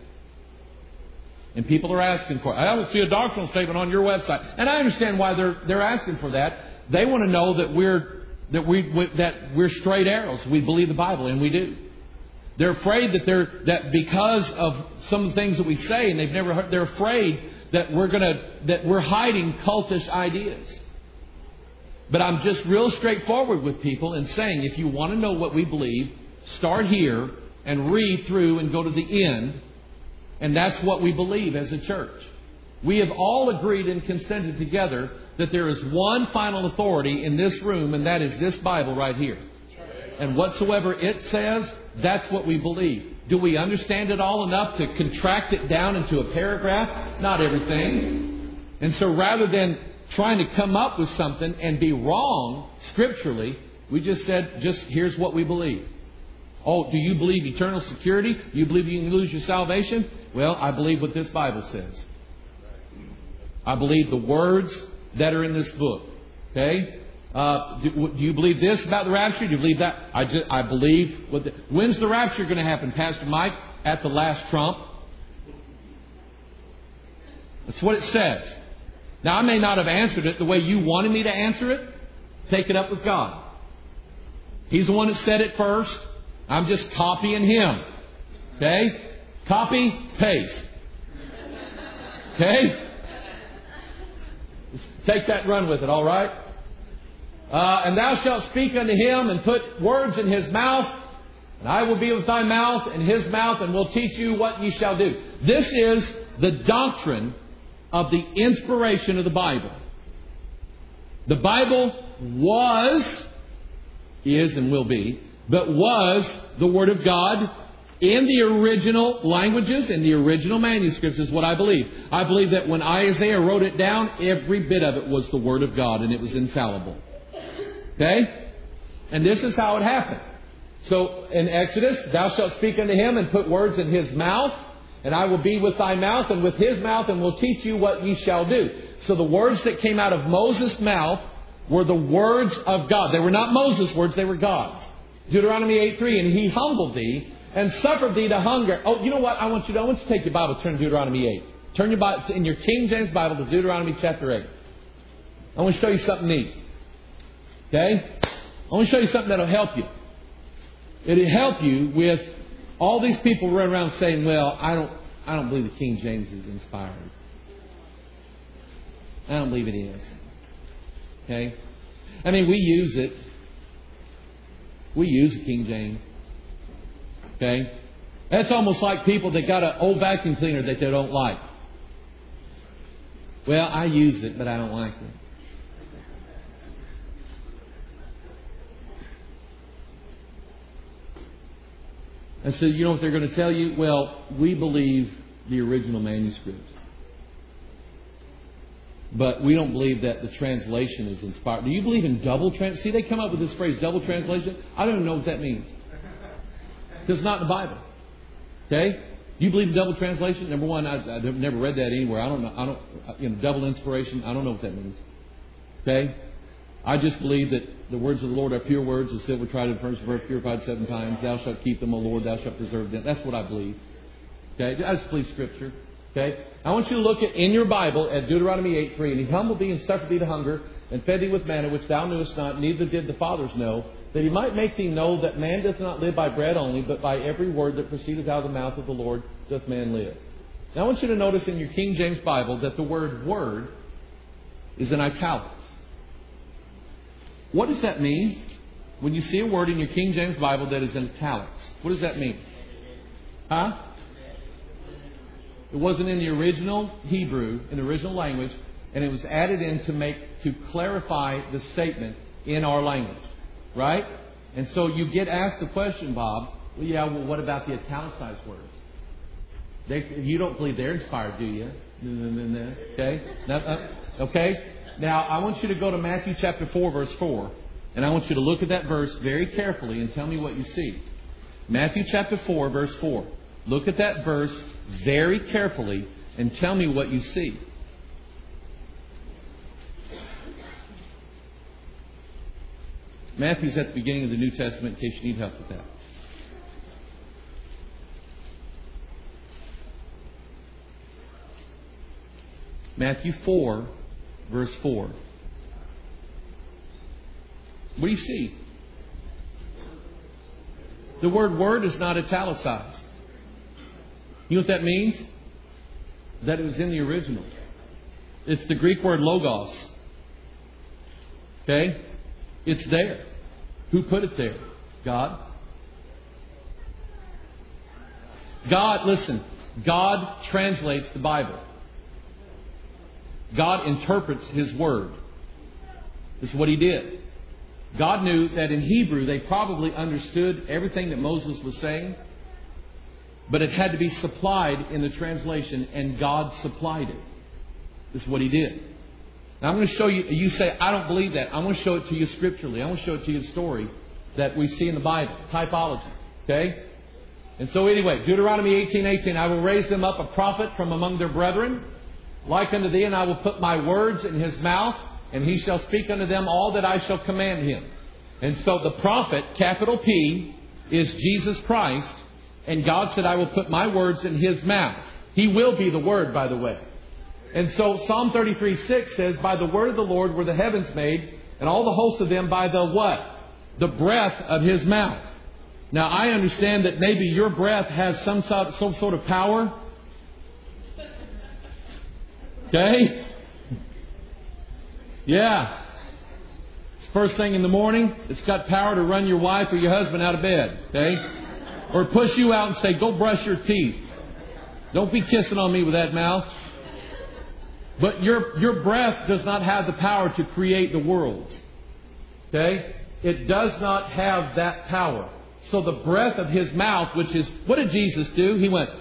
And people are asking for it. I don't see a doctrinal statement on your website. And I understand why they're they're asking for that. They want to know that we're that we that we're straight arrows. We believe the Bible, and we do. They're afraid that they're that because of some of the things that we say, and they've never heard, they're afraid that we're gonna that we're hiding cultish ideas. But I'm just real straightforward with people and saying, if you want to know what we believe, start here and read through and go to the end. And that's what we believe as a church. We have all agreed and consented together that there is one final authority in this room, and that is this Bible right here. And whatsoever it says, that's what we believe. Do we understand it all enough to contract it down into a paragraph? Not everything. And so rather than trying to come up with something and be wrong scripturally, we just said, just here's what we believe. Oh, do you believe eternal security? Do you believe you can lose your salvation? Well, I believe what this Bible says. I believe the words that are in this book. Okay? Uh, do, do you believe this about the rapture? Do you believe that? I, just, I believe. What the, when's the rapture going to happen, Pastor Mike? At the last trump. That's what it says. Now, I may not have answered it the way you wanted me to answer it. Take it up with God. He's the one that said it first. I'm just copying him. Okay? Copy, paste. Okay? Just take that and run with it, all right? Uh, and thou shalt speak unto him and put words in his mouth. And I will be with thy mouth and his mouth and will teach you what ye shall do. This is the doctrine of the inspiration of the Bible. The Bible was, is and will be, but was the Word of God in the original languages, in the original manuscripts is what I believe. I believe that when Isaiah wrote it down, every bit of it was the Word of God and it was infallible. Okay? And this is how it happened. So in Exodus, thou shalt speak unto him and put words in his mouth, and I will be with thy mouth and with his mouth and will teach you what ye shall do. So the words that came out of Moses' mouth were the words of God. They were not Moses' words, they were God's. Deuteronomy eight three, and he humbled thee and suffered thee to hunger. Oh, you know what? I want you to, I want you to take your Bible, turn to Deuteronomy eight. Turn your Bible, in your King James Bible to Deuteronomy chapter eight. I want to show you something neat. Okay? I want to show you something that will help you. It'll help you with all these people running around saying, well, I don't I don't believe the King James is inspired. I don't believe it is. Okay? I mean, we use it. We use the King James. Okay? That's almost like people that got an old vacuum cleaner that they don't like. Well, I use it, but I don't like it. And so you know what they're going to tell you? Well, we believe the original manuscripts. But we don't believe that the translation is inspired. Do you believe in double translation? See, they come up with this phrase, double translation. I don't even know what that means. Because it's not in the Bible. Okay? Do you believe in double translation? Number one, I, I've never read that anywhere. I don't know. I don't. You know, double inspiration. I don't know what that means. Okay? I just believe that the words of the Lord are pure words, as silver tried and furnace purified seven times. Thou shalt keep them, O Lord. Thou shalt preserve them. That's what I believe. Okay? I just believe Scripture. Okay? I want you to look at in your Bible at Deuteronomy eight three. And he humbled thee and suffered thee to hunger, and fed thee with manna which thou knewest not, neither did the fathers know, that He might make thee know that man doth not live by bread only, but by every word that proceedeth out of the mouth of the Lord doth man live. Now I want you to notice in your King James Bible that the word word is in italics. What does that mean? When you see a word in your King James Bible that is in italics, what does that mean? Huh? It wasn't in the original Hebrew, in the original language, and it was added in to make, to clarify the statement in our language. Right? And so you get asked the question, Bob, well, yeah, well, what about the italicized words? They, you don't believe they're inspired, do you? Okay? Now, uh, okay? Now, I want you to go to Matthew chapter four, verse four. And I want you to look at that verse very carefully and tell me what you see. Matthew chapter four, verse four. Look at that verse very carefully and tell me what you see. Matthew's at the beginning of the New Testament in case you need help with that. Matthew four, verse four. What do you see? The word word is not italicized. You know what that means? That it was in the original. It's the Greek word logos. Okay? It's there. Who put it there? God. God, listen, God translates the Bible. God interprets His Word. This is what He did. God knew that in Hebrew they probably understood everything that Moses was saying, but it had to be supplied in the translation, and God supplied it. This is what He did. Now I'm going to show you, you say, I don't believe that. I'm going to show it to you scripturally. I'm going to show it to you a story that we see in the Bible. Typology. Okay? And so anyway, Deuteronomy eighteen eighteen, I will raise them up a prophet from among their brethren, like unto thee, and I will put my words in his mouth, and he shall speak unto them all that I shall command him. And so the prophet, capital P, is Jesus Christ, and God said, I will put my words in his mouth. He will be the Word, by the way. And so Psalm thirty-three six says, by the word of the Lord were the heavens made, and all the hosts of them by the what? The breath of His mouth. Now I understand that maybe your breath has some sort, some sort of power. Okay? Yeah. It's first thing in the morning. It's got power to run your wife or your husband out of bed. Okay? Or push you out and say, go brush your teeth. Don't be kissing on me with that mouth. But your, your breath does not have the power to create the worlds. Okay? It does not have that power. So the breath of His mouth, which is, what did Jesus do? He went,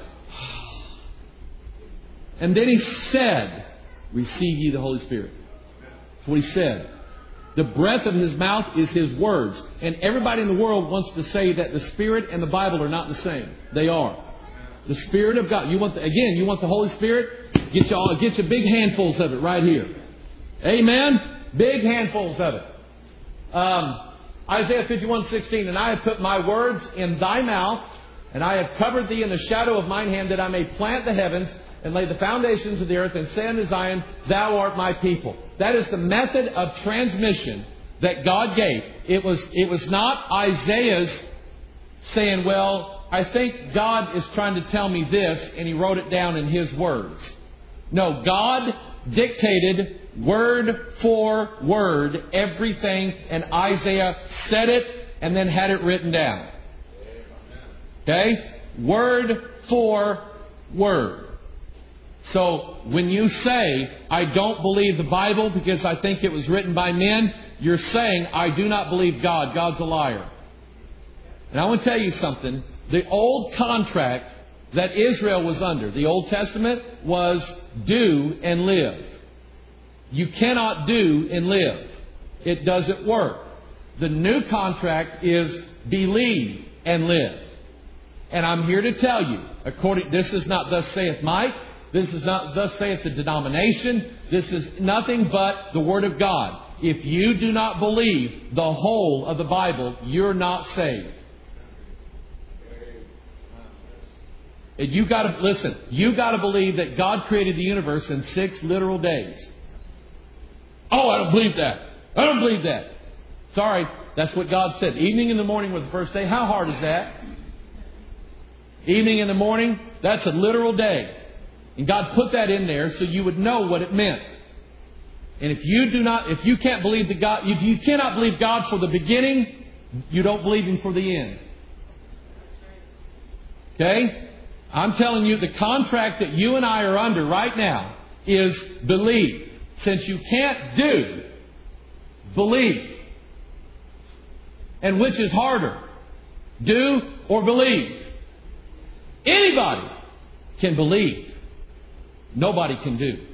and then He said, receive ye the Holy Spirit. That's what He said. The breath of His mouth is His words. And everybody in the world wants to say that the Spirit and the Bible are not the same. They are. The Spirit of God. You want the, again, you want the Holy Spirit? Get you all, get you big handfuls of it right here. Amen? Big handfuls of it. Um, Isaiah fifty-one sixteen, and I have put my words in thy mouth, and I have covered thee in the shadow of mine hand, that I may plant the heavens and lay the foundations of the earth, and say unto Zion, thou art my people. That is the method of transmission that God gave. It was, it was not Isaiah's saying, well, I think God is trying to tell me this, and he wrote it down in his words. No, God dictated word for word everything, and Isaiah said it and then had it written down. Okay? Word for word. So when you say, I don't believe the Bible because I think it was written by men, you're saying, I do not believe God. God's a liar. And I want to tell you something. The old contract that Israel was under, the Old Testament, was do and live. You cannot do and live. It doesn't work. The new contract is believe and live. And I'm here to tell you, according, this is not thus saith Mike. This is not thus saith the denomination. This is nothing but the Word of God. If you do not believe the whole of the Bible, you're not saved. And you got to listen. You got to believe that God created the universe in six literal days. Oh, I don't believe that. I don't believe that. Sorry, That's what God said. Evening and the morning were the first day. How hard is that? Evening and the morning, that's a literal day. And God put that in there so you would know what it meant. And if you do not, if you can't believe the God, if you cannot believe God for the beginning, you don't believe Him for the end. Okay? I'm telling you, the contract that you and I are under right now is believe. Since you can't do, believe. And which is harder? Do or believe? Anybody can believe. Nobody can do.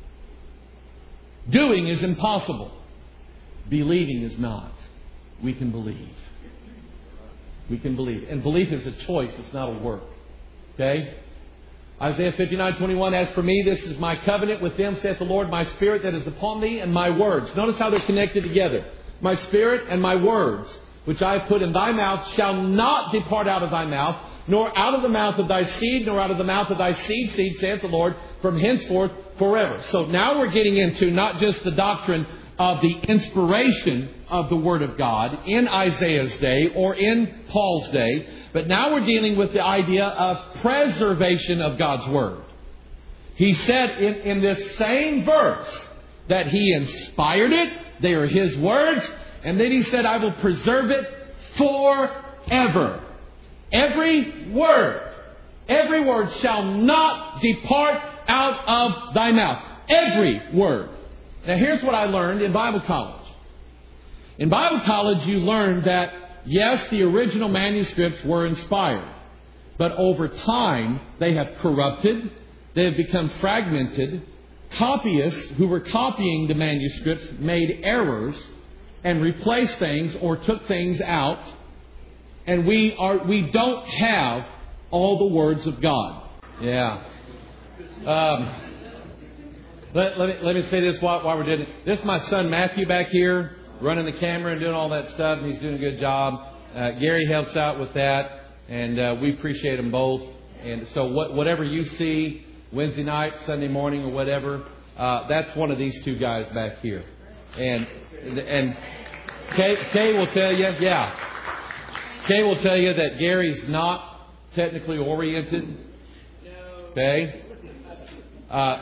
Doing is impossible. Believing is not. We can believe. We can believe. And belief is a choice. It's not a work. Okay? Isaiah fifty-nine twenty-one, as for me, this is my covenant with them, saith the Lord, my spirit that is upon thee, and my words. Notice how they're connected together. My spirit and my words, which I have put in thy mouth, shall not depart out of thy mouth, nor out of the mouth of thy seed, nor out of the mouth of thy seed, seed, saith the Lord, from henceforth forever. So now we're getting into not just the doctrine of the inspiration of the Word of God in Isaiah's day or in Paul's day, but now we're dealing with the idea of preservation of God's Word. He said in, in this same verse that He inspired it, they are His words, and then He said, I will preserve it forever. Every word, every word shall not depart out of thy mouth. Every word. Now here's what I learned in Bible college. In Bible college you learned that, yes, the original manuscripts were inspired. But over time they have corrupted. They have become fragmented. Copyists who were copying the manuscripts made errors and replaced things or took things out. And we are we don't have all the words of God. Yeah. Um, let, let, me, let me say this while, while we're doing it. This is my son Matthew back here, running the camera and doing all that stuff. And he's doing a good job. Uh, Gary helps out with that. And uh, we appreciate them both. And so what, whatever you see Wednesday night, Sunday morning, or whatever, uh, that's one of these two guys back here. And and Kay, Kay will tell you, yeah. Kay will tell you that Gary's not technically oriented. Okay? Uh,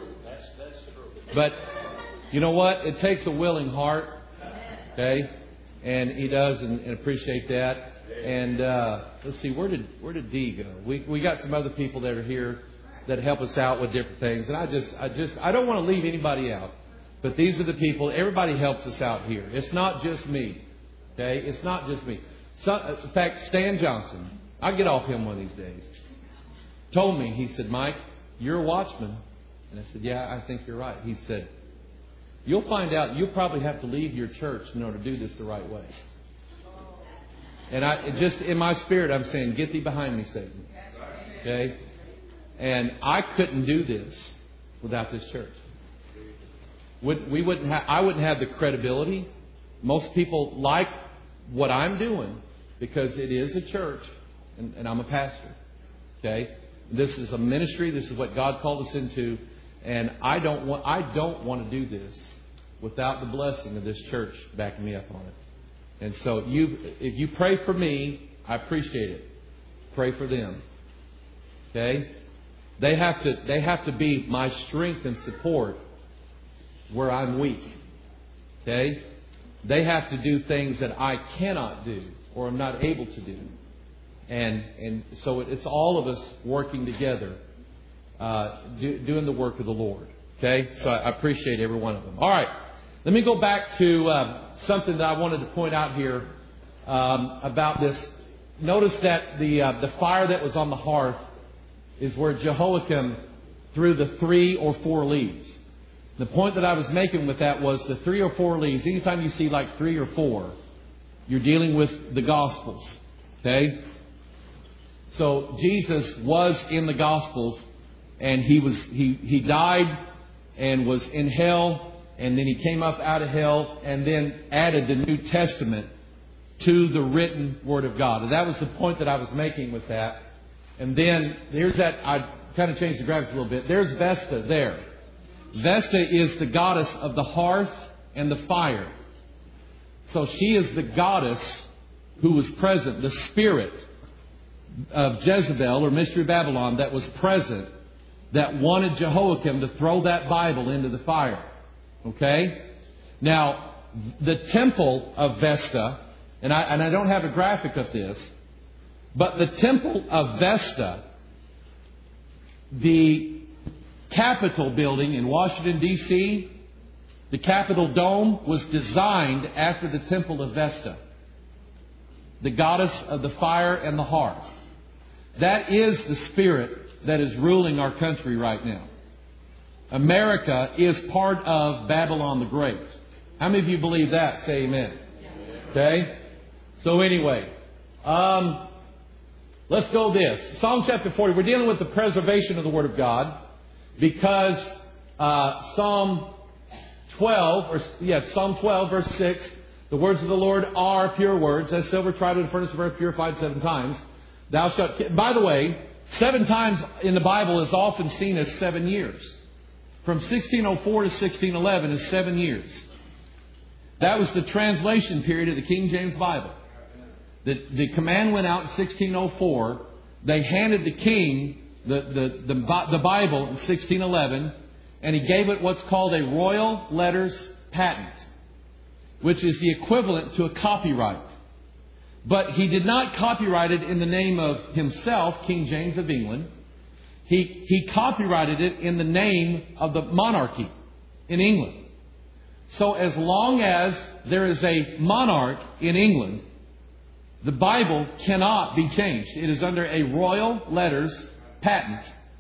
but you know what? It takes a willing heart. Okay? And he does, and, and appreciate that. And uh, let's see, where did where did Dee go? We we got some other people that are here that help us out with different things. And I just I just I don't want to leave anybody out. But these are the people. Everybody helps us out here. It's not just me. Okay? It's not just me. So, in fact, Stan Johnson, I'll get off him one of these days, told me, he said, Mike, you're a watchman. And I said, yeah, I think you're right. He said, you'll find out you'll probably have to leave your church in order to do this the right way. And I just in my spirit, I'm saying, get thee behind me, Satan. Okay? And I couldn't do this without this church. Would, we wouldn't ha- I wouldn't have the credibility. Most people like what I'm doing because it is a church and, and I'm a pastor. Okay? This is a ministry. This is what God called us into. And I don't want I don't want to do this without the blessing of this church backing me up on it. And so you if you pray for me, I appreciate it. Pray for them. Okay? They have to they have to be my strength and support where I'm weak. Okay? They have to do things that I cannot do or am not able to do. And and so it's all of us working together, uh, do, doing the work of the Lord. Okay? So I appreciate every one of them. All right. Let me go back to uh, something that I wanted to point out here um, about this. Notice that the uh, the fire that was on the hearth is where Jehoiakim threw the three or four leaves. The point that I was making with that was the three or four leaves. Anytime you see like three or four, you're dealing with the Gospels. Okay? So Jesus was in the Gospels, and he was he he died and was in hell, and then he came up out of hell, and then added the New Testament to the written Word of God. And that was the point that I was making with that. And then there's that. I kind of changed the graphics a little bit. There's Vesta there. Vesta is the goddess of the hearth and the fire. So she is the goddess who was present, the spirit of Jezebel or Mystery Babylon that was present, that wanted Jehoiakim to throw that Bible into the fire. Okay? Now, the temple of Vesta, and I, and I don't have a graphic of this, but the temple of Vesta, the Capitol building in Washington, D C, the Capitol dome was designed after the temple of Vesta, the goddess of the fire and the hearth. That is the spirit that is ruling our country right now. America is part of Babylon the Great. How many of you believe that? Say amen. Okay? So anyway, um, let's go this. Psalm chapter forty. We're dealing with the preservation of the Word of God because uh, Psalm twelve, or yeah, Psalm twelve, verse six. The words of the Lord are pure words, as silver tried in the furnace of earth, purified seven times. Thou shalt. By the way, seven times in the Bible is often seen as seven years. From sixteen oh four to sixteen eleven is seven years. That was the translation period of the King James Bible. The, the command went out in sixteen oh four. They handed the king the, the, the, the Bible in sixteen eleven, and he gave it what's called a royal letters patent, which is the equivalent to a copyright. But he did not copyright it in the name of himself, King James of England. He, he copyrighted it in the name of the monarchy in England. So as long as there is a monarch in England, the Bible cannot be changed. It is under a royal letters patent.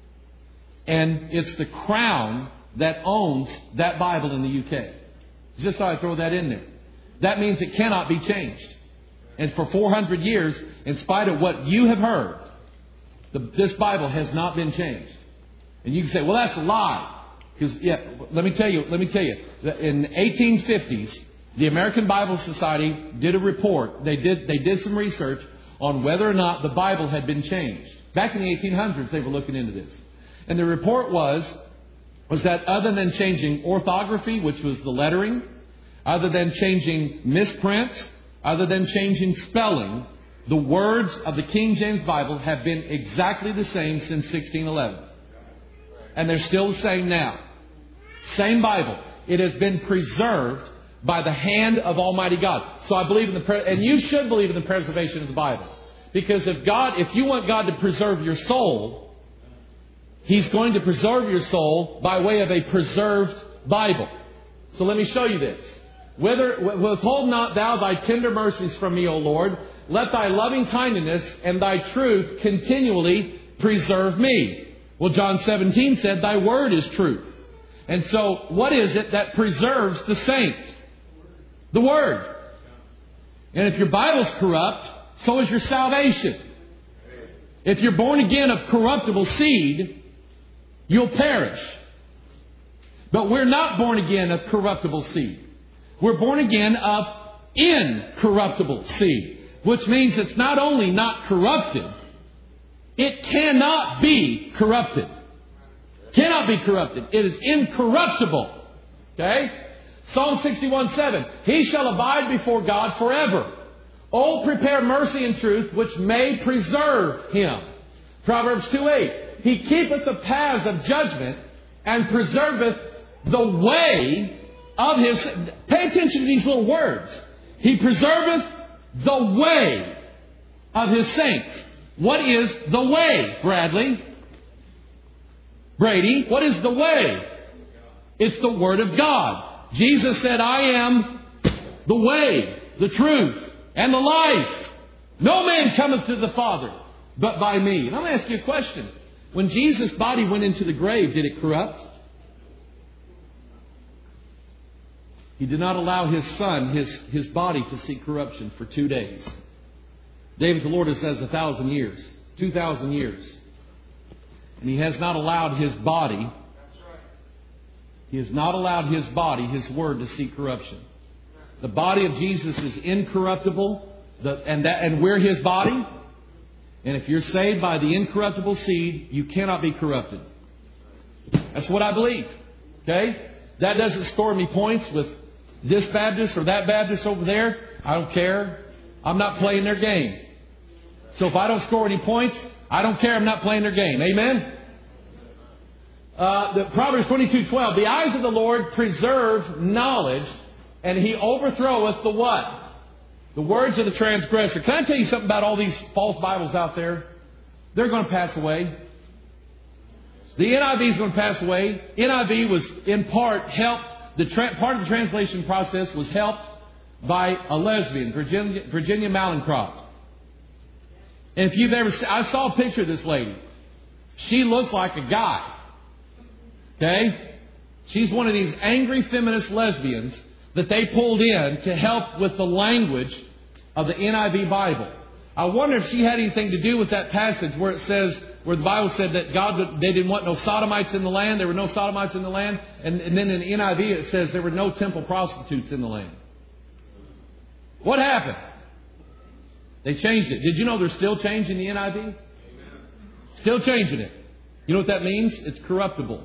And it's the crown that owns that Bible in the U K. Just thought I'd throw that in there. That means it cannot be changed. And for four hundred years, in spite of what you have heard, the, this Bible has not been changed. And you can say, well, that's a lie. Because, yeah, let me tell you, let me tell you, that in the eighteen fifties, the American Bible Society did a report. They did, they did some research on whether or not the Bible had been changed. Back in the eighteen hundreds, they were looking into this. And the report was, was that other than changing orthography, which was the lettering, other than changing misprints, other than changing spelling, the words of the King James Bible have been exactly the same since sixteen eleven. And they're still the same now. Same Bible. It has been preserved by the hand of Almighty God. So I believe in the, pre- and you should believe in the preservation of the Bible. Because if God, if you want God to preserve your soul, He's going to preserve your soul by way of a preserved Bible. So let me show you this. Whether, withhold not thou thy tender mercies from me, O Lord. Let thy loving kindness and thy truth continually preserve me. Well, John seventeen said, thy word is truth. And so, what is it that preserves the saint? The Word. And if your Bible's corrupt, so is your salvation. If you're born again of corruptible seed, you'll perish. But we're not born again of corruptible seed. We're born again of incorruptible seed. Which means it's not only not corrupted, it cannot be corrupted. Cannot be corrupted. It is incorruptible. Okay? Psalm sixty-one seven. He shall abide before God forever. Oh, prepare mercy and truth, which may preserve him. Proverbs two eight. He keepeth the paths of judgment and preserveth the way of his... Pay attention to these little words. He preserveth the way of his saints. What is the way, Bradley? Brady, what is the way? It's the Word of God. Jesus said, I am the way, the truth, and the life. No man cometh to the Father but by me. And I'm going to ask you a question. When Jesus' body went into the grave, did it corrupt? He did not allow His Son, His, his body, to see corruption for two days. David the Lord says a thousand years, two thousand years. And He has not allowed His body, He has not allowed His body, His Word, to see corruption. The body of Jesus is incorruptible, the, and, that, and we're His body. And if you're saved by the incorruptible seed, you cannot be corrupted. That's what I believe. Okay? That doesn't score me points with this Baptist or that Baptist over there. I don't care. I'm not playing their game. So if I don't score any points, I don't care. I'm not playing their game. Amen? Uh, the Proverbs twenty-two twelve. The eyes of the Lord preserve knowledge, and He overthroweth the what? The words of the transgressor. Can I tell you something about all these false Bibles out there? They're going to pass away. The N I V is going to pass away. N I V was in part helped. The tra- part of the translation process was helped by a lesbian, Virginia, Virginia Malencroft. And if you've ever, I saw a picture of this lady. She looks like a guy. Okay? She's one of these angry feminist lesbians that they pulled in to help with the language of the N I V Bible. I wonder if she had anything to do with that passage where it says, where the Bible said that God, they didn't want no sodomites in the land. There were no sodomites in the land. And, and then in the N I V it says there were no temple prostitutes in the land. What happened? They changed it. Did you know they're still changing the N I V? Still changing it. You know what that means? It's corruptible.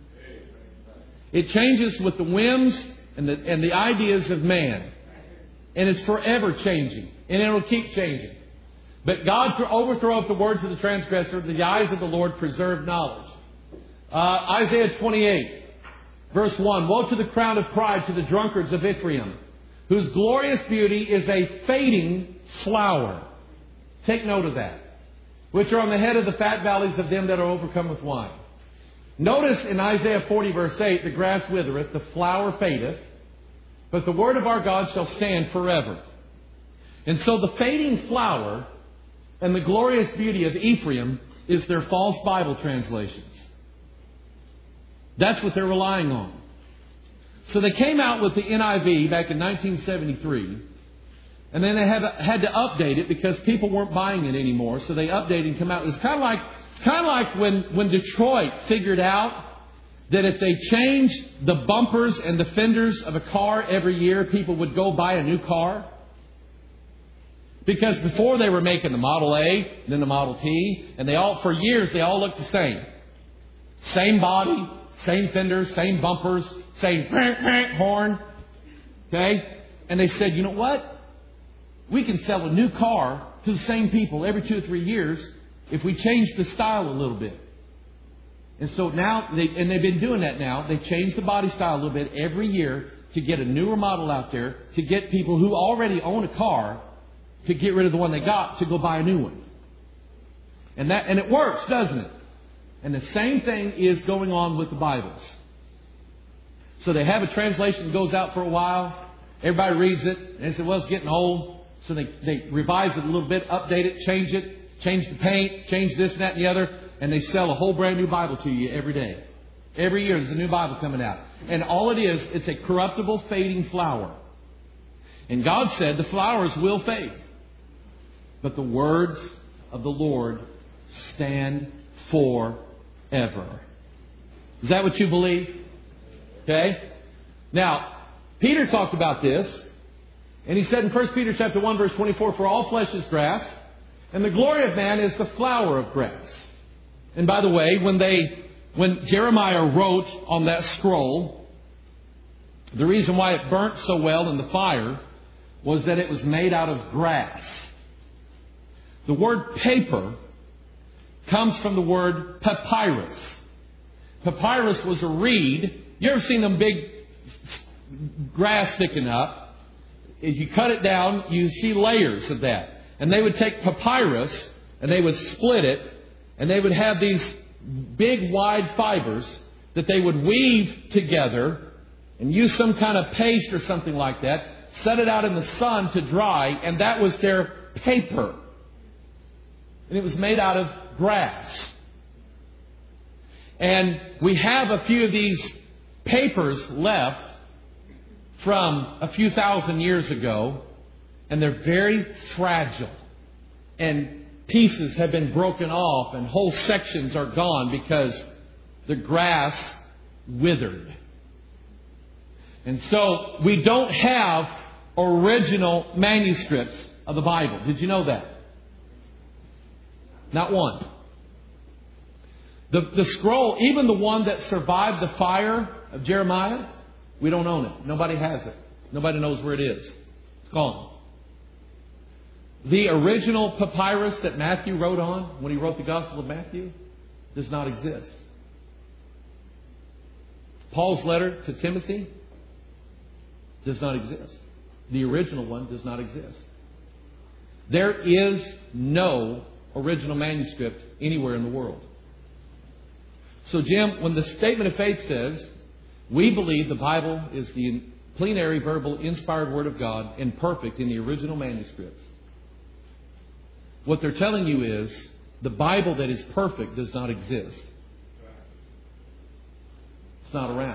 It changes with the whims and the, and the ideas of man. And it's forever changing. And it will keep changing. But God overthroweth the words of the transgressor. The eyes of the Lord preserve knowledge. Uh, Isaiah twenty-eight, verse one. Woe to the crown of pride, to the drunkards of Ephraim, whose glorious beauty is a fading flower. Take note of that. Which are on the head of the fat valleys of them that are overcome with wine. Notice in Isaiah forty, verse eight, the grass withereth, the flower fadeth, but the word of our God shall stand forever. And so the fading flower and the glorious beauty of Ephraim is their false Bible translations. That's what they're relying on. So they came out with the N I V back in nineteen seventy-three. And then they have, had to update it because people weren't buying it anymore. So they updated and come out. It's kind of like, it's kind of like when, when Detroit figured out that if they changed the bumpers and the fenders of a car every year, people would go buy a new car. Because before they were making the Model A, then the Model T, and they all, for years, they all looked the same. Same body, same fenders, same bumpers, same horn. Okay? And they said, you know what? We can sell a new car to the same people every two or three years if we change the style a little bit. And so now, they, and they've been doing that now. They changed the body style a little bit every year to get a newer model out there, to get people who already own a car to get rid of the one they got to go buy a new one. And that, and it works, doesn't it? And the same thing is going on with the Bibles. So they have a translation that goes out for a while. Everybody reads it. And they say, well, it's getting old. So they, they revise it a little bit, update it, change it, change the paint, change this and that and the other. And they sell a whole brand new Bible to you every day. Every year there's a new Bible coming out. And all it is, it's a corruptible, fading flower. And God said the flowers will fade. But the words of the Lord stand forever. Is that what you believe? Okay. Now, Peter talked about this. And he said in First Peter chapter one, verse twenty-four, for all flesh is grass, and the glory of man is the flower of grass. And by the way, when they, when Jeremiah wrote on that scroll, the reason why it burnt so well in the fire was that it was made out of grass. The word paper comes from the word papyrus. Papyrus was a reed. You ever seen them big grass sticking up? If you cut it down, you see layers of that. And they would take papyrus and they would split it, and they would have these big wide fibers that they would weave together and use some kind of paste or something like that, set it out in the sun to dry, and that was their paper. And it was made out of grass. And we have a few of these papers left from a few thousand years ago, and they're very fragile. And pieces have been broken off, and whole sections are gone because the grass withered. And so we don't have original manuscripts of the Bible. Did you know that? Not one. The, the scroll, even the one that survived the fire of Jeremiah, we don't own it. Nobody has it. Nobody knows where it is. It's gone. The original papyrus that Matthew wrote on when he wrote the Gospel of Matthew does not exist. Paul's letter to Timothy does not exist. The original one does not exist. There is no original manuscript anywhere in the world. So, Jim, when the statement of faith says, we believe the Bible is the plenary, verbal, inspired Word of God and perfect in the original manuscripts, what they're telling you is the Bible that is perfect does not exist. It's not around.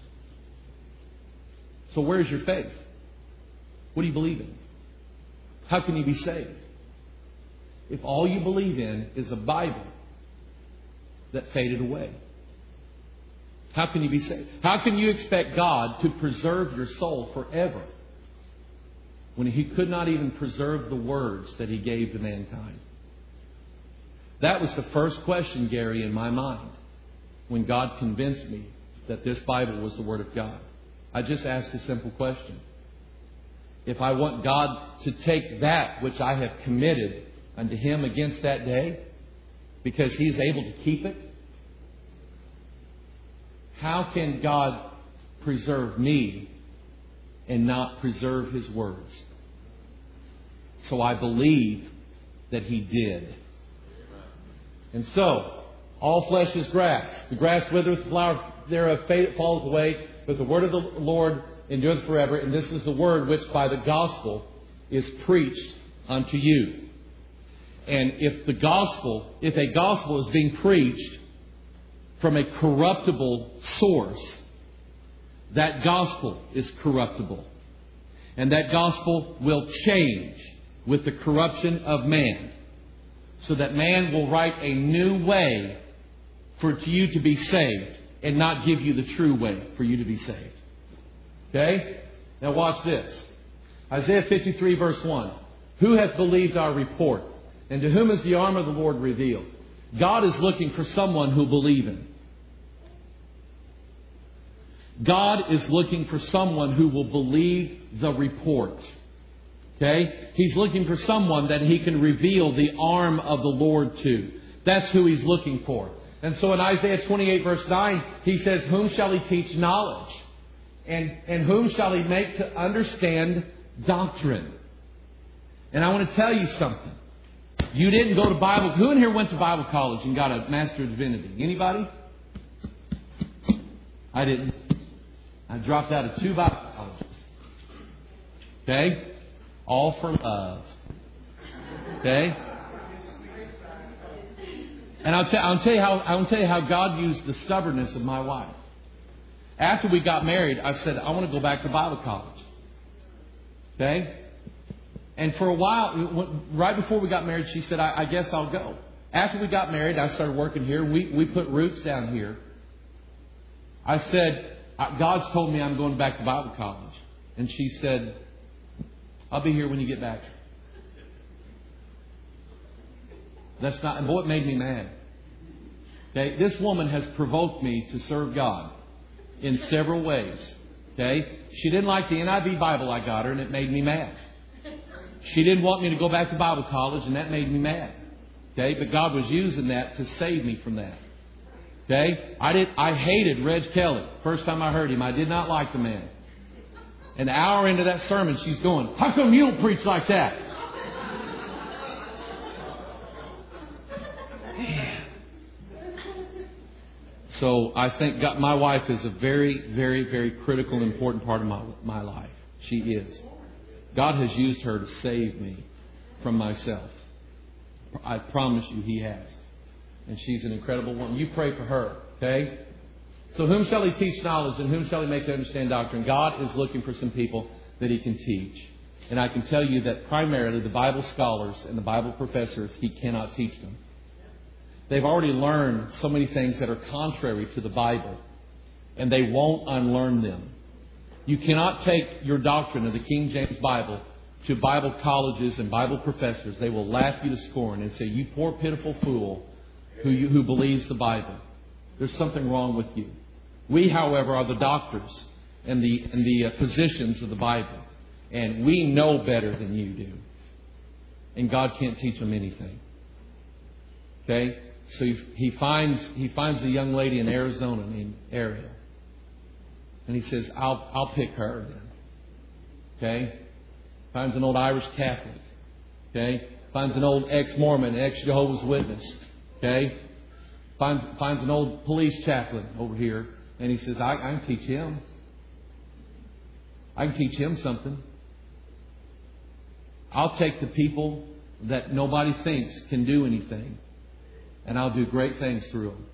So where's your faith? What do you believe in? How can you be saved? If all you believe in is a Bible that faded away. How can you be saved? How can you expect God to preserve your soul forever when He could not even preserve the words that He gave to mankind? That was the first question, Gary, in my mind when God convinced me that this Bible was the Word of God. I just asked a simple question. If I want God to take that which I have committed unto Him against that day, because He's able to keep it, how can God preserve me and not preserve His words? So I believe that He did. And so, all flesh is grass. The grass withereth, the flower thereof falleth away, but the word of the Lord endureth forever. And this is the word which by the gospel is preached unto you. And if the gospel, if a gospel is being preached from a corruptible source, that gospel is corruptible. And that gospel will change with the corruption of man, so that man will write a new way for you to be saved and not give you the true way for you to be saved. Okay? Now watch this. Isaiah fifty-three verse one. Who hath believed our report? And to whom is the arm of the Lord revealed? God is looking for someone who will believe Him. God is looking for someone who will believe the report. Okay? He's looking for someone that He can reveal the arm of the Lord to. That's who He's looking for. And so in Isaiah twenty-eight verse nine, He says, whom shall He teach knowledge? And, and whom shall He make to understand doctrine? And I want to tell you something. You didn't go to Bible... Who in here went to Bible college and got a Master of Divinity? Anybody? I didn't. I dropped out of two Bible colleges. Okay? All for love. Okay? And I'll, t- I'll tell you how I'll tell you how God used the stubbornness of my wife. After we got married, I said, I want to go back to Bible college. Okay? And for a while, right before we got married, she said, I, I guess I'll go. After we got married, I started working here. We, we put roots down here. I said, God's told me I'm going back to Bible college. And she said, I'll be here when you get back. That's not, and boy, it made me mad. Okay, this woman has provoked me to serve God in several ways. Okay, she didn't like the N I V Bible I got her, and it made me mad. She didn't want me to go back to Bible college, and that made me mad. Okay, but God was using that to save me from that. Okay, I did. I hated Reg Kelly. First time I heard him, I did not like the man. An hour into that sermon, she's going, "How come you don't preach like that?" Man. So I think God, my wife is a very, very, very critical and important part of my my life. She is. God has used her to save me from myself. I promise you, He has. And she's an incredible woman. You pray for her, okay? So whom shall He teach knowledge, and whom shall He make to understand doctrine? God is looking for some people that He can teach. And I can tell you that primarily the Bible scholars and the Bible professors, He cannot teach them. They've already learned so many things that are contrary to the Bible, and they won't unlearn them. You cannot take your doctrine of the King James Bible to Bible colleges and Bible professors. They will laugh you to scorn and say, "You poor pitiful fool who, you, who believes the Bible. There's something wrong with you." We, however, are the doctors. and the and the uh, positions of the Bible. And we know better than you do. And God can't teach them anything. Okay? So he, he finds he finds a young lady in Arizona named Ariel. And he says, I'll I'll pick her then. Okay? Finds an old Irish Catholic. Okay? Finds an old ex-Mormon, ex-Jehovah's Witness. Okay? Finds finds an old police chaplain over here. And he says, I, I can teach him. I can teach him something. I'll take the people that nobody thinks can do anything, and I'll do great things through them.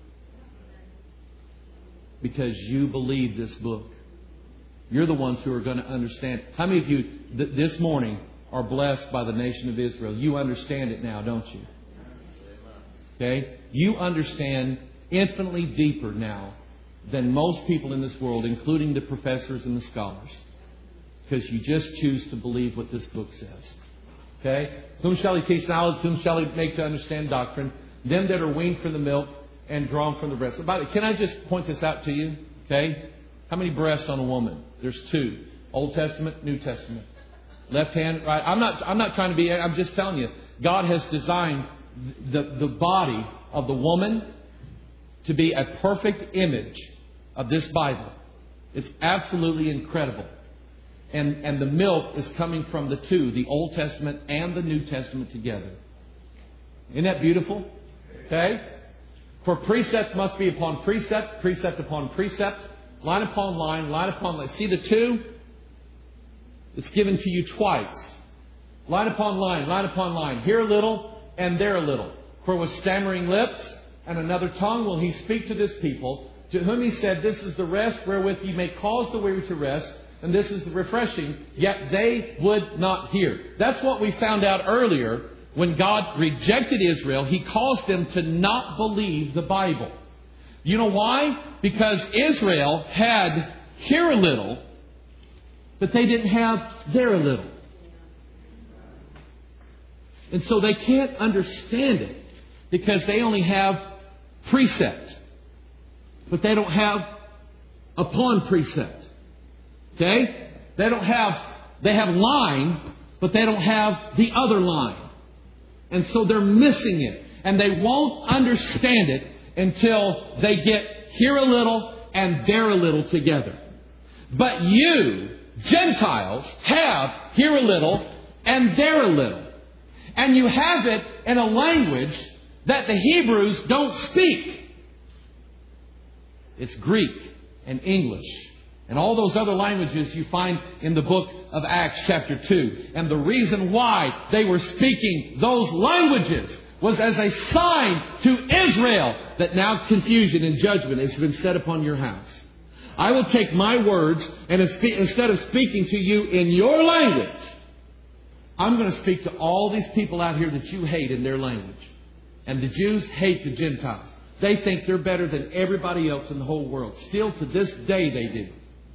Because you believe this book. You're the ones who are going to understand. How many of you th- this morning are blessed by the nation of Israel? You understand it now, don't you? Okay? You understand infinitely deeper now than most people in this world, including the professors and the scholars. Because you just choose to believe what this book says. Okay? Whom shall he teach knowledge? Whom shall he make to understand doctrine? Them that are weaned from the milk and drawn from the breast. By the way, can I just point this out to you? Okay? How many breasts on a woman? There's two. Old Testament, New Testament. Left hand, right? I'm not, I'm not trying to be, I'm just telling you. God has designed the, the body of the woman to be a perfect image of this Bible. It's absolutely incredible. And, and the milk is coming from the two, the Old Testament and the New Testament together. Isn't that beautiful? Okay? For precept must be upon precept, precept upon precept, line upon line, line upon line. See the two? It's given to you twice. Line upon line, line upon line. Here a little and there a little. For with stammering lips and another tongue will he speak to this people, to whom he said, this is the rest wherewith ye may cause the weary to rest, and this is the refreshing, yet they would not hear. That's what we found out earlier. When God rejected Israel, He caused them to not believe the Bible. You know why? Because Israel had here a little, but they didn't have there a little. And so they can't understand it because they only have precept, but they don't have upon precept. Okay? They don't have, they have line, but they don't have the other line. And so they're missing it. And they won't understand it until they get here a little and there a little together. But you, Gentiles, have here a little and there a little. And you have it in a language that the Hebrews don't speak. It's Greek and English. And all those other languages you find in the book of Acts chapter two. And the reason why they were speaking those languages was as a sign to Israel that now confusion and judgment has been set upon your house. I will take my words and instead of speaking to you in your language, I'm going to speak to all these people out here that you hate in their language. And the Jews hate the Gentiles. They think they're better than everybody else in the whole world. Still to this day they do.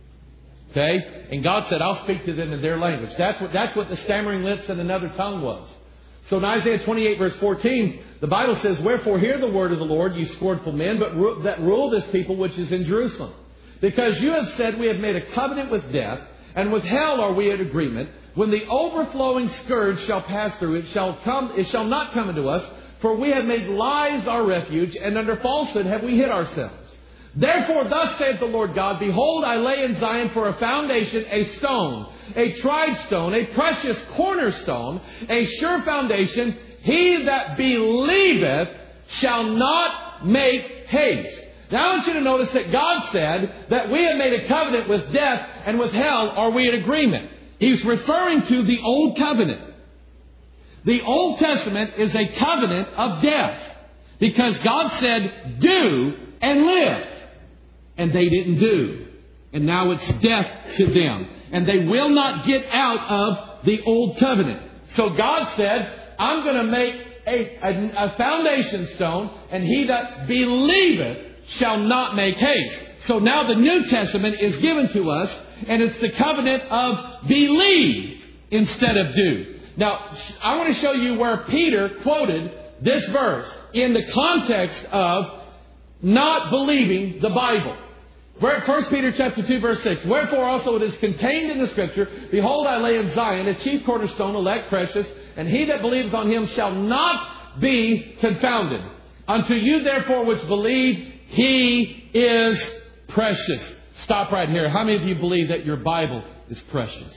Okay? And God said, I'll speak to them in their language. That's what, that's what the stammering lips and another tongue was. So in Isaiah twenty-eight verse fourteen, the Bible says, wherefore hear the word of the Lord, ye scornful men, but ru- that rule this people which is in Jerusalem. Because you have said, we have made a covenant with death, and with hell are we at agreement. When the overflowing scourge shall pass through, it shall come, it shall not come into us, for we have made lies our refuge, and under falsehood have we hid ourselves. Therefore, thus saith the Lord God, behold, I lay in Zion for a foundation a stone, a tried stone, a precious cornerstone, a sure foundation. He that believeth shall not make haste. Now I want you to notice that God said that we have made a covenant with death, and with hell are we in agreement. He's referring to the Old Covenant. The Old Testament is a covenant of death. Because God said, do and live. And they didn't do. And now it's death to them. And they will not get out of the Old Covenant. So God said, I'm going to make a, a, a foundation stone, and he that believeth shall not make haste. So now the New Testament is given to us, and it's the covenant of believe instead of do. Now, I want to show you where Peter quoted this verse in the context of not believing the Bible. First Peter chapter two, verse six. Wherefore also it is contained in the Scripture, Behold, I lay in Zion a chief cornerstone, elect, precious, and he that believeth on him shall not be confounded. Unto you therefore which believe, he is precious. Stop right here. How many of you believe that your Bible is precious?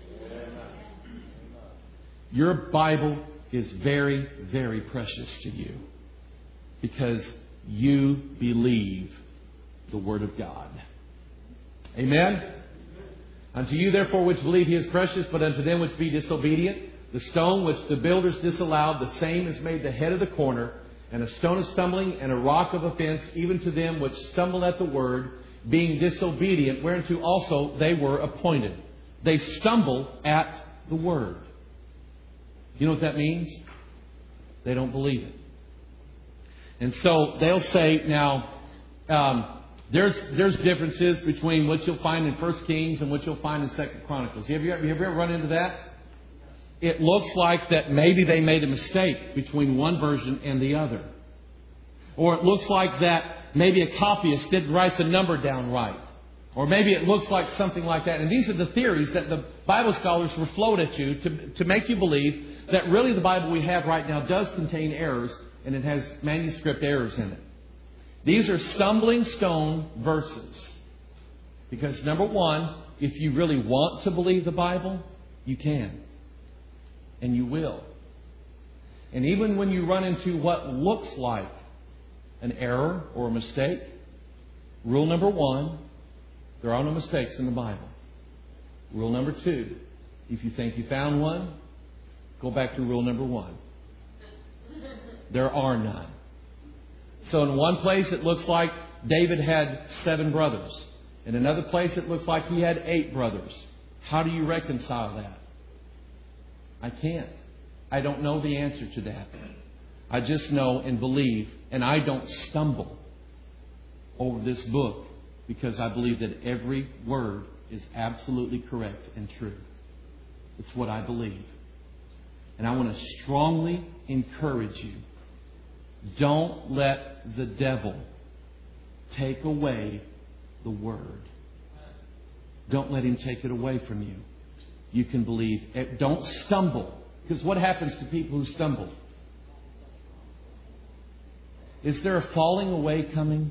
Your Bible is very, very precious to you because you believe the Word of God. Amen? Unto you therefore which believe he is precious, but unto them which be disobedient, the stone which the builders disallowed, the same is made the head of the corner, and a stone of stumbling and a rock of offense, even to them which stumble at the word, being disobedient, whereunto also they were appointed. They stumble at the word. You know what that means? They don't believe it. And so they'll say, now, um, there's there's differences between what you'll find in First Kings and what you'll find in Second Chronicles. Have you, have you ever run into that? It looks like that maybe they made a mistake between one version and the other. Or it looks like that maybe a copyist didn't write the number down right. Or maybe it looks like something like that. And these are the theories that the Bible scholars will float at you to, to make you believe that really the Bible we have right now does contain errors and it has manuscript errors in it. These are stumbling stone verses. Because number one, if you really want to believe the Bible, you can. And you will. And even when you run into what looks like an error or a mistake, rule number one, there are no mistakes in the Bible. Rule number two, if you think you found one, go back to rule number one. There are none. So in one place it looks like David had seven brothers. In another place it looks like he had eight brothers. How do you reconcile that? I can't. I don't know the answer to that. I just know and believe, and I don't stumble over this book because I believe that every word is absolutely correct and true. It's what I believe. And I want to strongly encourage you. Don't let the devil take away the Word. Don't let him take it away from you. You can believe. Don't stumble. Because what happens to people who stumble? Is there a falling away coming?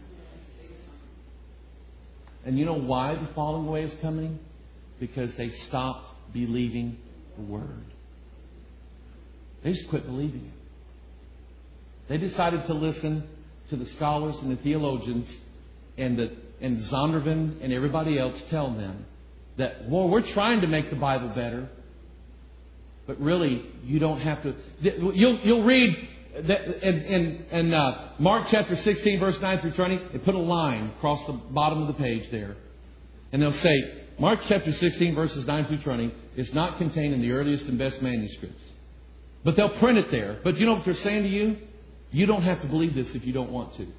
And you know why the falling away is coming? Because they stopped believing the Word. They just quit believing it. They decided to listen to the scholars and the theologians and the and Zondervan and everybody else tell them that, well, we're trying to make the Bible better. But really, you don't have to. You'll, you'll read that in, in, in uh, Mark chapter sixteen, verse nine through twenty. They put a line across the bottom of the page there. And they'll say, Mark chapter sixteen, verses nine through twenty is not contained in the earliest and best manuscripts. But they'll print it there. But you know what they're saying to you? You don't have to believe this if you don't want to.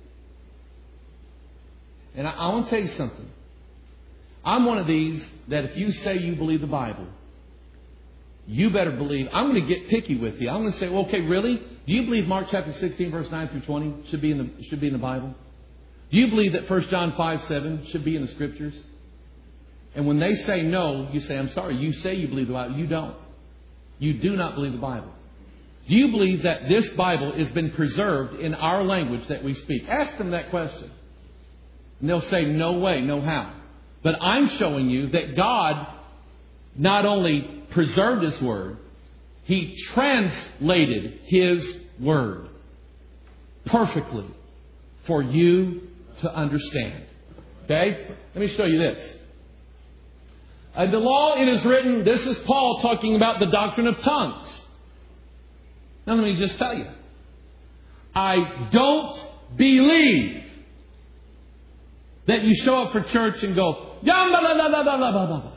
And I, I want to tell you something. I'm one of these that if you say you believe the Bible, you better believe. I'm going to get picky with you. I'm going to say, well, okay, really? Do you believe Mark chapter sixteen, verse nine through twenty should be in the should be in the Bible? Do you believe that First John five seven should be in the Scriptures? And when they say no, you say, I'm sorry, you say you believe the Bible. You don't. You do not believe the Bible. Do you believe that this Bible has been preserved in our language that we speak? Ask them that question. And they'll say, no way, no how. But I'm showing you that God not only preserved His Word, He translated His Word perfectly for you to understand. Okay? Let me show you this. In the law it is written, this is Paul talking about the doctrine of tongues. Now let me just tell you. I don't believe that you show up for church and go, I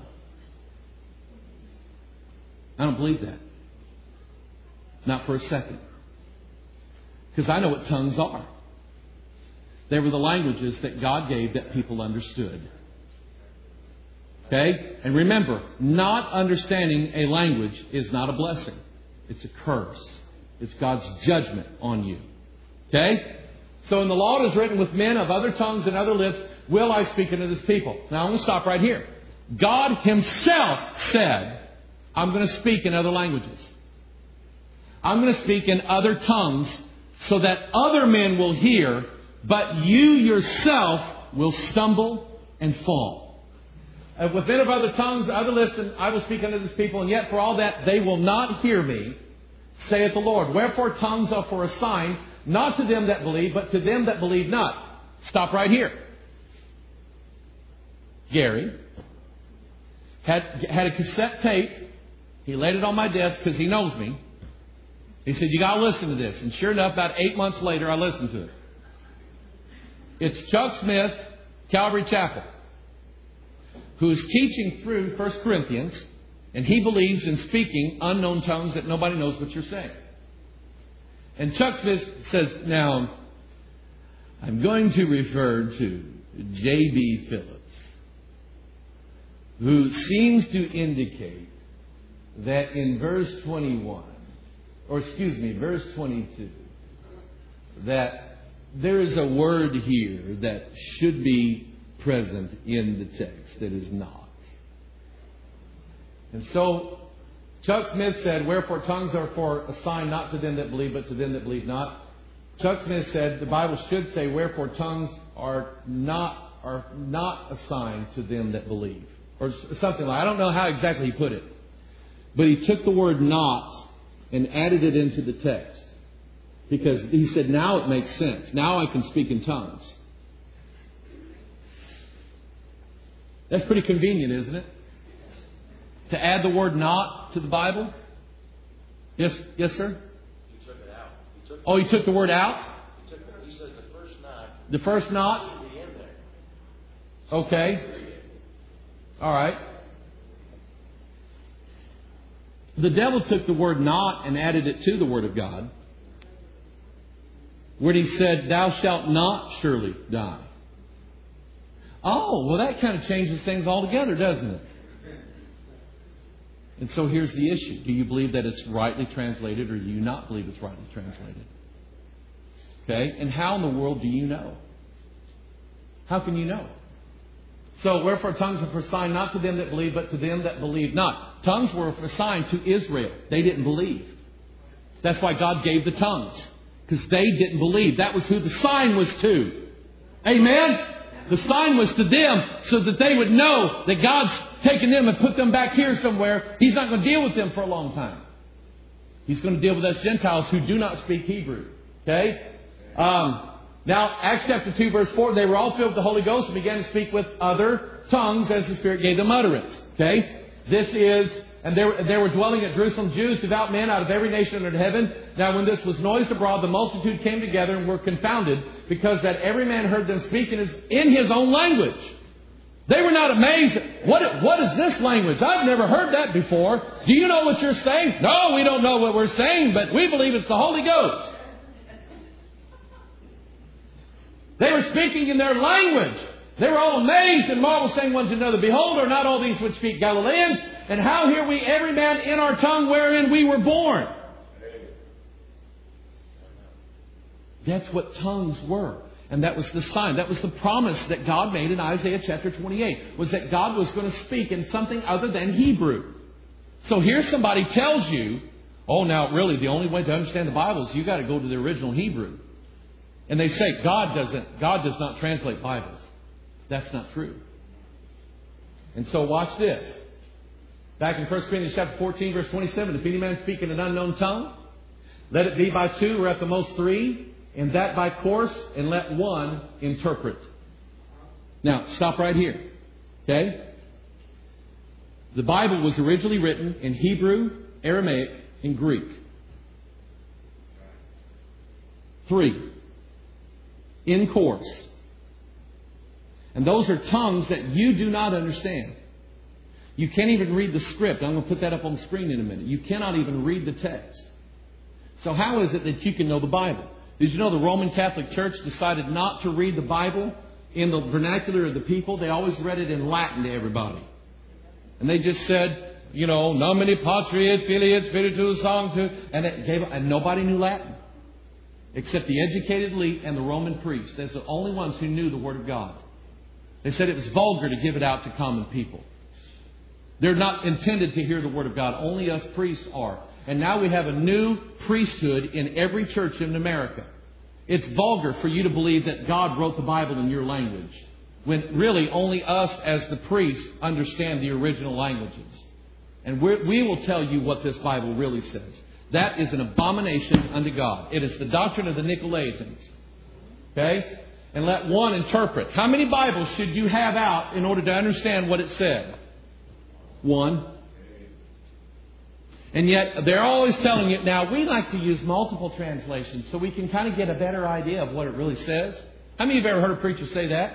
don't believe that. Not for a second. Because I know what tongues are. They were the languages that God gave that people understood. Okay? And remember, not understanding a language is not a blessing. It's a curse. It's God's judgment on you. Okay? So in the law it is written, with men of other tongues and other lips will I speak unto this people? Now I'm going to stop right here. God Himself said, I'm going to speak in other languages. I'm going to speak in other tongues so that other men will hear, but you yourself will stumble and fall. Uh, with men of other tongues, other listen, I will speak unto this people, and yet for all that they will not hear me, saith the Lord. Wherefore tongues are for a sign, not to them that believe, but to them that believe not. Stop right here. Gary had, had a cassette tape. He laid it on my desk because he knows me. He said, you got to listen to this. And sure enough, about eight months later, I listened to it. It's Chuck Smith, Calvary Chapel, who is teaching through First Corinthians, and he believes in speaking unknown tongues that nobody knows what you're saying. And Chuck Smith says, now, I'm going to refer to J B Phillips, who seems to indicate that in verse twenty-one, or excuse me, verse twenty-two, that there is a word here that should be present in the text that is not. And so Chuck Smith said, wherefore tongues are for a sign not to them that believe, but to them that believe not. Chuck Smith said the Bible should say, wherefore tongues are not are not a sign to them that believe. Or something like that. I don't know how exactly he put it. But he took the word not and added it into the text. Because he said, now it makes sense. Now I can speak in tongues. That's pretty convenient, isn't it? To add the word not to the Bible? Yes, yes, sir? He took it out. He took oh, he took the word out? He, took the, he says the first not. The first not? Should be in there. Okay. All right. The devil took the word not and added it to the Word of God, where he said, thou shalt not surely die. Oh, well, that kind of changes things altogether, doesn't it? And so here's the issue. Do you believe that it's rightly translated, or do you not believe it's rightly translated? Okay? And how in the world do you know? How can you know? So, wherefore tongues are for a sign not to them that believe, but to them that believe not. Tongues were for a sign to Israel. They didn't believe. That's why God gave the tongues. Because they didn't believe. That was who the sign was to. Amen? The sign was to them so that they would know that God's taken them and put them back here somewhere. He's not going to deal with them for a long time. He's going to deal with us Gentiles who do not speak Hebrew. Okay? Um... Now, Acts chapter two, verse four, they were all filled with the Holy Ghost and began to speak with other tongues as the Spirit gave them utterance. Okay? This is, and there, there were dwelling at Jerusalem Jews, devout men out of every nation under heaven. Now, when this was noised abroad, the multitude came together and were confounded, because that every man heard them speak in his, in his own language. They were not amazed. What, what is this language? I've never heard that before. Do you know what you're saying? No, we don't know what we're saying, but we believe it's the Holy Ghost. They were speaking in their language. They were all amazed and marveled, saying one to another, behold, are not all these which speak Galileans? And how hear we every man in our tongue wherein we were born? That's what tongues were. And that was the sign. That was the promise that God made in Isaiah chapter twenty-eight. Was that God was going to speak in something other than Hebrew. So here somebody tells you, oh, now really the only way to understand the Bible is you got to go to the original Hebrew. And they say God doesn't, God does not translate Bibles. That's not true. And so watch this. Back in First Corinthians chapter fourteen, verse twenty-seven, if any man speak in an unknown tongue, let it be by two or at the most three, and that by course, and let one interpret. Now, stop right here. Okay? The Bible was originally written in Hebrew, Aramaic, and Greek. Three. In course. And those are tongues that you do not understand. You can't even read the script. I'm going to put that up on the screen in a minute. You cannot even read the text. So how is it that you can know the Bible? Did you know the Roman Catholic Church decided not to read the Bible in the vernacular of the people? They always read it in Latin to everybody. And they just said, you know, nomine Patri et Filii et Spiritus Sancti, and it gave, and nobody knew Latin. Except the educated elite and the Roman priests. That's the only ones who knew the Word of God. They said it was vulgar to give it out to common people. They're not intended to hear the Word of God. Only us priests are. And now we have a new priesthood in every church in America. It's vulgar for you to believe that God wrote the Bible in your language, when really only us as the priests understand the original languages. And we're, we will tell you what this Bible really says. That is an abomination unto God. It is the doctrine of the Nicolaitans. Okay? And let one interpret. How many Bibles should you have out in order to understand what it said? One. And yet they're always telling you, now we like to use multiple translations so we can kind of get a better idea of what it really says. How many of you have ever heard a preacher say that?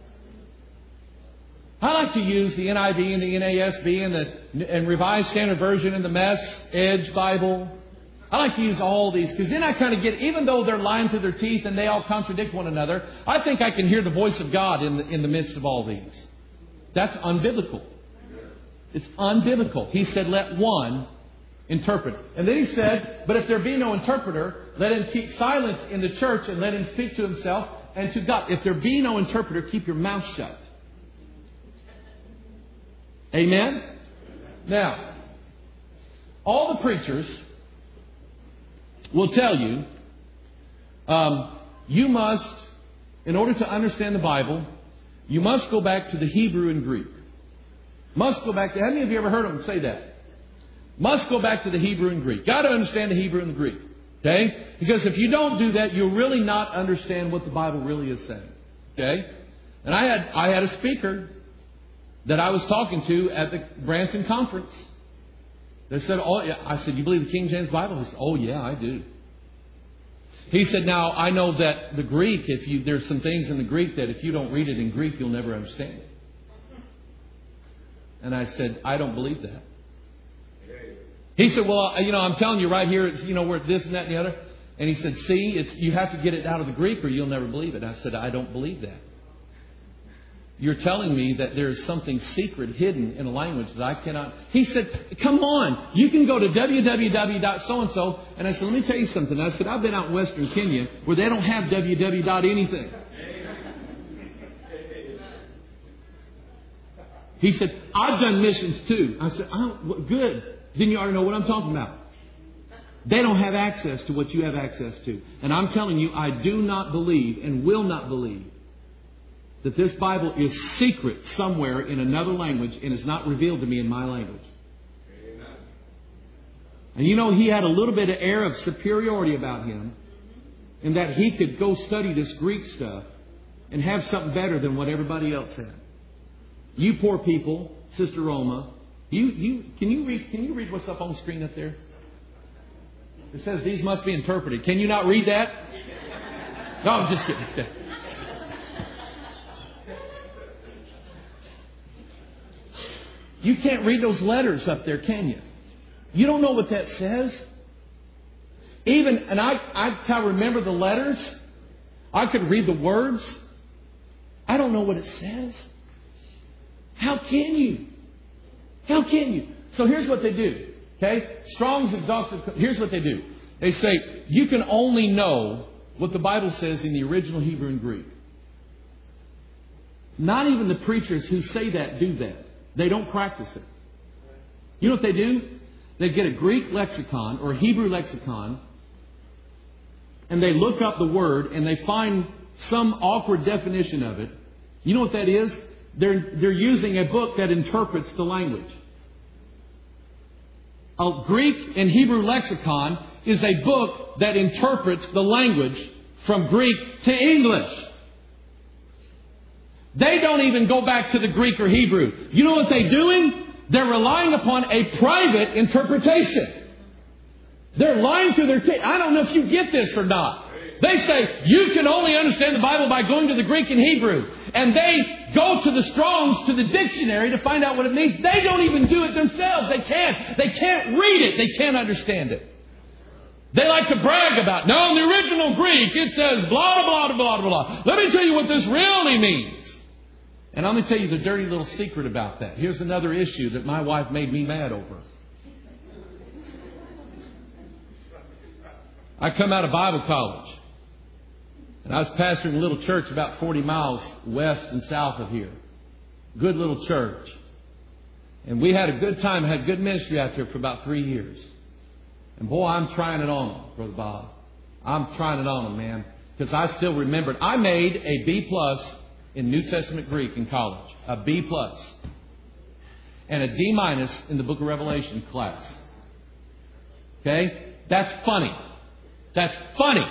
I like to use the N I V and the N A S B and the and Revised Standard Version and the Mess Edge Bible. I like to use all these because then I kind of get, even though they're lying through their teeth and they all contradict one another, I think I can hear the voice of God in the, in the midst of all these. That's unbiblical. It's unbiblical. He said, let one interpret. And then he said, but if there be no interpreter, let him keep silence in the church and let him speak to himself and to God. If there be no interpreter, keep your mouth shut. Amen? Now, all the preachers will tell you, um, you must, in order to understand the Bible, you must go back to the Hebrew and Greek. Must go back to, how many of you ever heard them say that? Must go back to the Hebrew and Greek. Got to understand the Hebrew and the Greek. Okay? Because if you don't do that, you'll really not understand what the Bible really is saying. Okay? And I had, I had a speaker that I was talking to at the Branson conference. They said, oh, yeah. I said, you believe the King James Bible? He said, oh, yeah, I do. He said, now, I know that the Greek, if you, there's some things in the Greek that if you don't read it in Greek, you'll never understand it. And I said, I don't believe that. He said, well, you know, I'm telling you right here, it's, you know, we're this and that and the other. And he said, see, it's, you have to get it out of the Greek or you'll never believe it. I said, I don't believe that. You're telling me that there is something secret hidden in a language that I cannot. He said, come on, you can go to w w w dot so and so. And I said, let me tell you something. I said, I've been out in Western Kenya where they don't have w w w dot anything. He said, I've done missions too. I said, oh, good. Then you already know what I'm talking about. They don't have access to what you have access to. And I'm telling you, I do not believe and will not believe that this Bible is secret somewhere in another language and is not revealed to me in my language. Amen. And you know, he had a little bit of air of superiority about him in that he could go study this Greek stuff and have something better than what everybody else had. You poor people, Sister Roma, you, you, can you read, can you read what's up on the screen up there? It says these must be interpreted. Can you not read that? No, I'm just kidding. You can't read those letters up there, can you? You don't know what that says. Even, and I, I kind of remember the letters. I could read the words. I don't know what it says. How can you? How can you? So here's what they do. Okay? Strong's exhaustive. Here's what they do. They say, you can only know what the Bible says in the original Hebrew and Greek. Not even the preachers who say that do that. They don't practice it. You know what they do? They get a Greek lexicon or a Hebrew lexicon and they look up the word and they find some awkward definition of it. You know what that is? They're, they're using a book that interprets the language. A Greek and Hebrew lexicon is a book that interprets the language from Greek to English. They don't even go back to the Greek or Hebrew. You know what they're doing? They're relying upon a private interpretation. They're lying to their teeth. I don't know if you get this or not. They say you can only understand the Bible by going to the Greek and Hebrew. And they go to the Strong's, to the dictionary to find out what it means. They don't even do it themselves. They can't. They can't read it. They can't understand it. They like to brag about, no, in the original Greek it says blah, blah, blah, blah, blah. Let me tell you what this really means. And I'm going to tell you the dirty little secret about that. Here's another issue that my wife made me mad over. I come out of Bible college. And I was pastoring a little church about forty miles west and south of here. Good little church. And we had a good time, had good ministry out there for about three years. And boy, I'm trying it on them, Brother Bob. I'm trying it on them, man. Because I still remembered. I made a B plus in New Testament Greek in college. A B plus. And a D minus in the Book of Revelation class. Okay? That's funny. That's funny.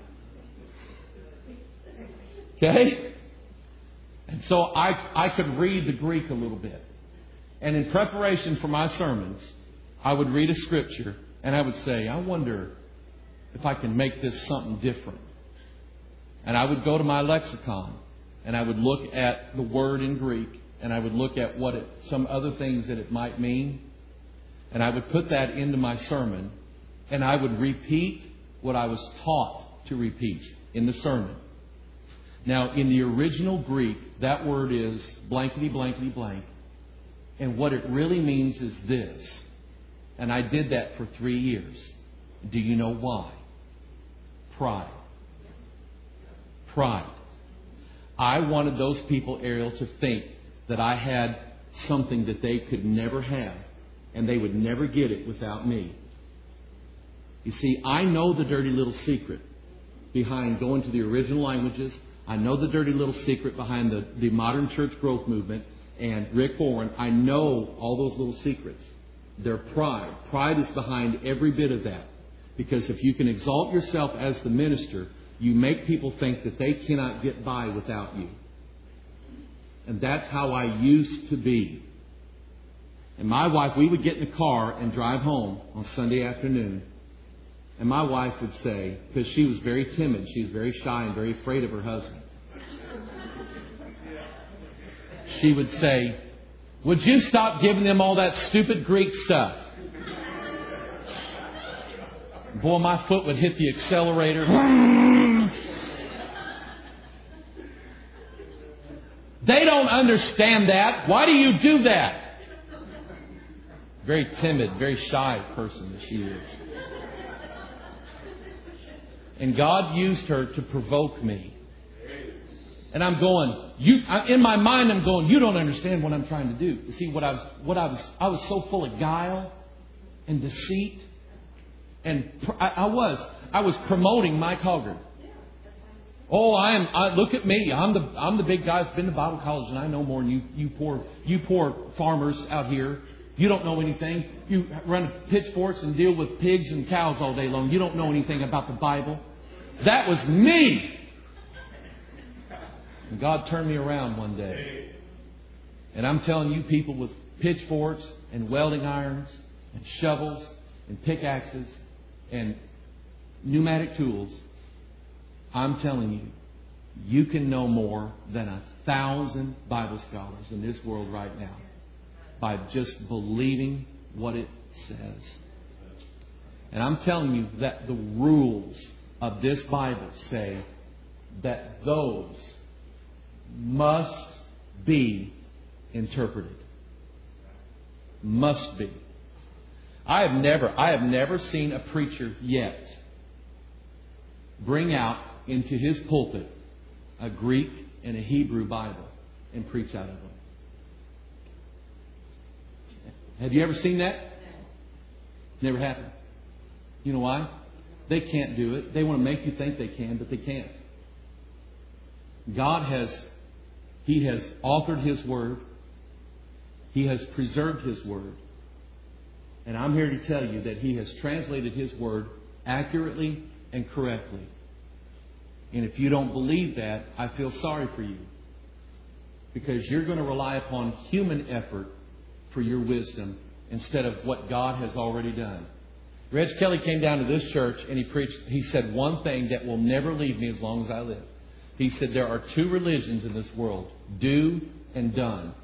Okay? And so I, I could read the Greek a little bit. And in preparation for my sermons, I would read a scripture and I would say, I wonder if I can make this something different. And I would go to my lexicon and I would look at the word in Greek and I would look at what it, some other things that it might mean. And I would put that into my sermon and I would repeat what I was taught to repeat in the sermon. Now, in the original Greek, that word is blankety, blankety, blank. And what it really means is this. And I did that for three years. Do you know why? Pride. Pride. I wanted those people, Ariel, to think that I had something that they could never have. And they would never get it without me. You see, I know the dirty little secret behind going to the original languages. I know the dirty little secret behind the, the modern church growth movement and Rick Warren. I know all those little secrets. They're pride. Pride is behind every bit of that. Because if you can exalt yourself as the minister, you make people think that they cannot get by without you. And that's how I used to be. And my wife, we would get in the car and drive home on Sunday afternoon. And my wife would say, because she was very timid, she was very shy and very afraid of her husband. She would say, would you stop giving them all that stupid Greek stuff? Boy, my foot would hit the accelerator. They don't understand that. Why do you do that? Very timid, very shy person that she is. And God used her to provoke me. And I'm going, you, in my mind I'm going, you don't understand what I'm trying to do. You see, what I was, what I was, I was so full of guile and deceit. And I, I was, I was promoting Mike Hoggard. Oh, I am, I, look at me. I'm the, I'm the big guy that's been to Bible college and I know more than you, you poor, you poor farmers out here. You don't know anything. You run pitchforks and deal with pigs and cows all day long. You don't know anything about the Bible. That was me. And God turned me around one day. And I'm telling you, people with pitchforks and welding irons and shovels and pickaxes and pneumatic tools, I'm telling you, you can know more than a thousand Bible scholars in this world right now by just believing what it says. And I'm telling you that the rules of this Bible say that those must be interpreted. Must be. I have never, I have never seen a preacher yet bring out into his pulpit a Greek and a Hebrew Bible and preach out of them. Have you ever seen that? Never happened. You know why? They can't do it. They want to make you think they can, but they can't. God has, He has authored His Word. He has preserved His Word. And I'm here to tell you that He has translated His Word accurately and correctly. And if you don't believe that, I feel sorry for you. Because you're going to rely upon human effort for your wisdom instead of what God has already done. Reg Kelly came down to this church and he preached, he said one thing that will never leave me as long as I live. He said there are two religions in this world, do and done.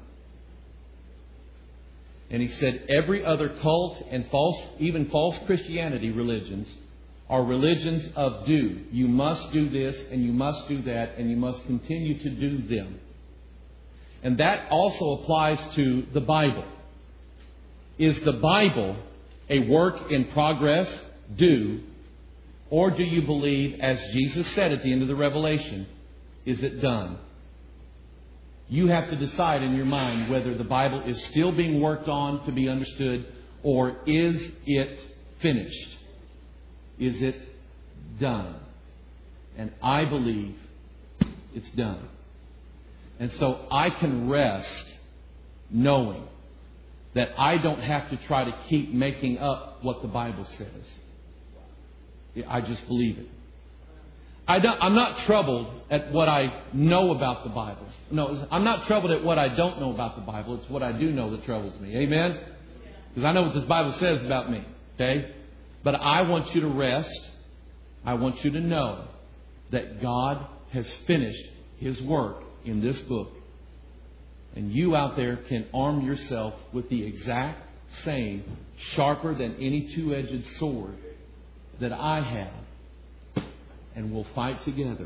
And he said every other cult and false, even false Christianity religions are religions of do. You must do this and you must do that and you must continue to do them. And that also applies to the Bible. Is the Bible a work in progress, do, Or do you believe, as Jesus said at the end of the Revelation, is it done? You have to decide in your mind whether the Bible is still being worked on to be understood, or is it finished? Is it done? And I believe it's done. And so I can rest knowing that I don't have to try to keep making up what the Bible says. I just believe it. I don't, I'm not troubled at what I know about the Bible. No, I'm not troubled at what I don't know about the Bible. It's what I do know that troubles me. Amen? Because I know what this Bible says about me. Okay? But I want you to rest. I want you to know that God has finished His work in this book. And you out there can arm yourself with the exact same, sharper than any two-edged sword that I have. And we'll fight together.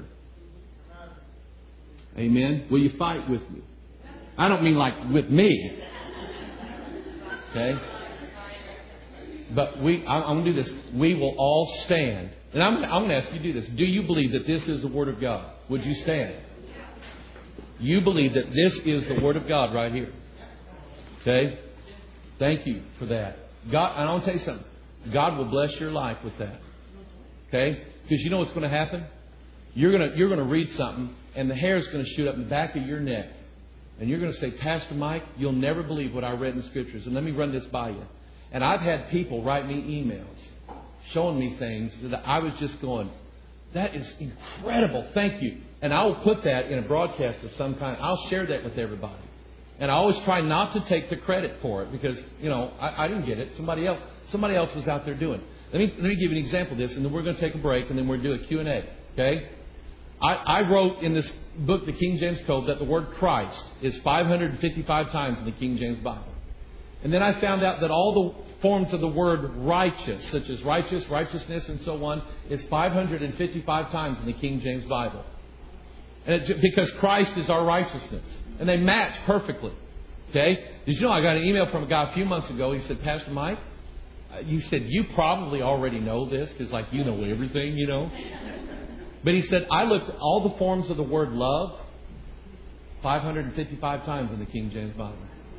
Amen? Will you fight with me? I don't mean like with me. Okay? But we, I'm going to do this. We will all stand. And I'm, I'm going to ask you to do this. Do you believe that this is the Word of God? Would you stand? You believe that this is the Word of God right here. Okay? Thank you for that. God, and I want to tell you something. God will bless your life with that. Okay? Because you know what's going to happen? You're going to, you're going to read something, and the hair is going to shoot up in the back of your neck. And you're going to say, Pastor Mike, you'll never believe what I read in the Scriptures. And let me run this by you. And I've had people write me emails showing me things that I was just going, that is incredible. Thank you. And I will put that in a broadcast of some kind. I'll share that with everybody. And I always try not to take the credit for it because, you know, I, I didn't get it. Somebody else somebody else was out there doing it. Let me, let me give you an example of this, and then we're going to take a break, and then we're going to do a Q and A. Okay? I, I wrote in this book, the King James Code, that the word Christ is five hundred fifty-five times in the King James Bible. And then I found out that all the forms of the word righteous, such as righteous, righteousness, and so on, is five hundred fifty-five times in the King James Bible. And it's because Christ is our righteousness. And they match perfectly. Okay? Did you know I got an email from a guy a few months ago. He said, Pastor Mike, you said, you probably already know this because like you know everything, you know. But he said, I looked at all the forms of the word love five hundred fifty-five times in the King James Bible.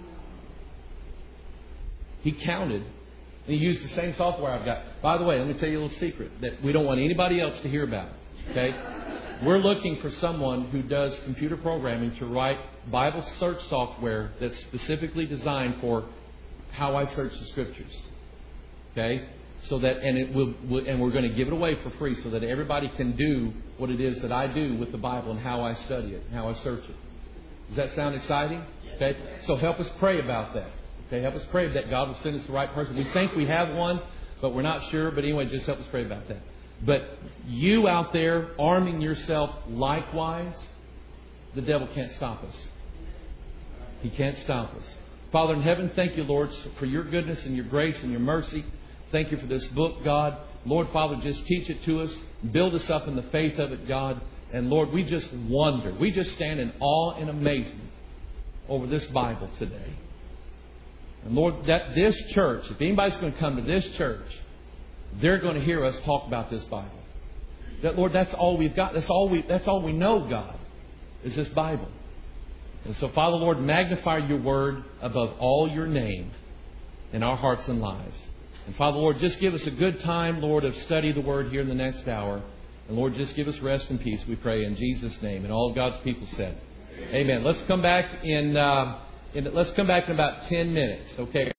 He counted. And he used the same software I've got. By the way, let me tell you a little secret that we don't want anybody else to hear about. Okay? We're looking for someone who does computer programming to write Bible search software that's specifically designed for how I search the Scriptures. Okay? So that, and it will, and we're going to give it away for free so that everybody can do what it is that I do with the Bible and how I study it, and how I search it. Does that sound exciting? Okay? So help us pray about that. Okay? Help us pray that God will send us the right person. We think we have one, but we're not sure. But anyway, just help us pray about that. But you out there arming yourself likewise, the devil can't stop us. He can't stop us. Father in heaven, thank you, Lord, for your goodness and your grace and your mercy. Thank you for this book, God. Lord, Father, just teach it to us. Build us up in the faith of it, God. And Lord, we just wonder. We just stand in awe and amazement over this Bible today. And Lord, that this church, if anybody's going to come to this church, they're going to hear us talk about this Bible. That, Lord, that's all we've got. That's all we, that's all we know, God, is this Bible. And so, Father, Lord, magnify your word above all your name in our hearts and lives. And Father, Lord, just give us a good time, Lord, of study the word here in the next hour. And Lord, just give us rest and peace, we pray in Jesus' name. And all of God's people said, Amen. Let's come back in, uh, in let's come back in about ten minutes, okay?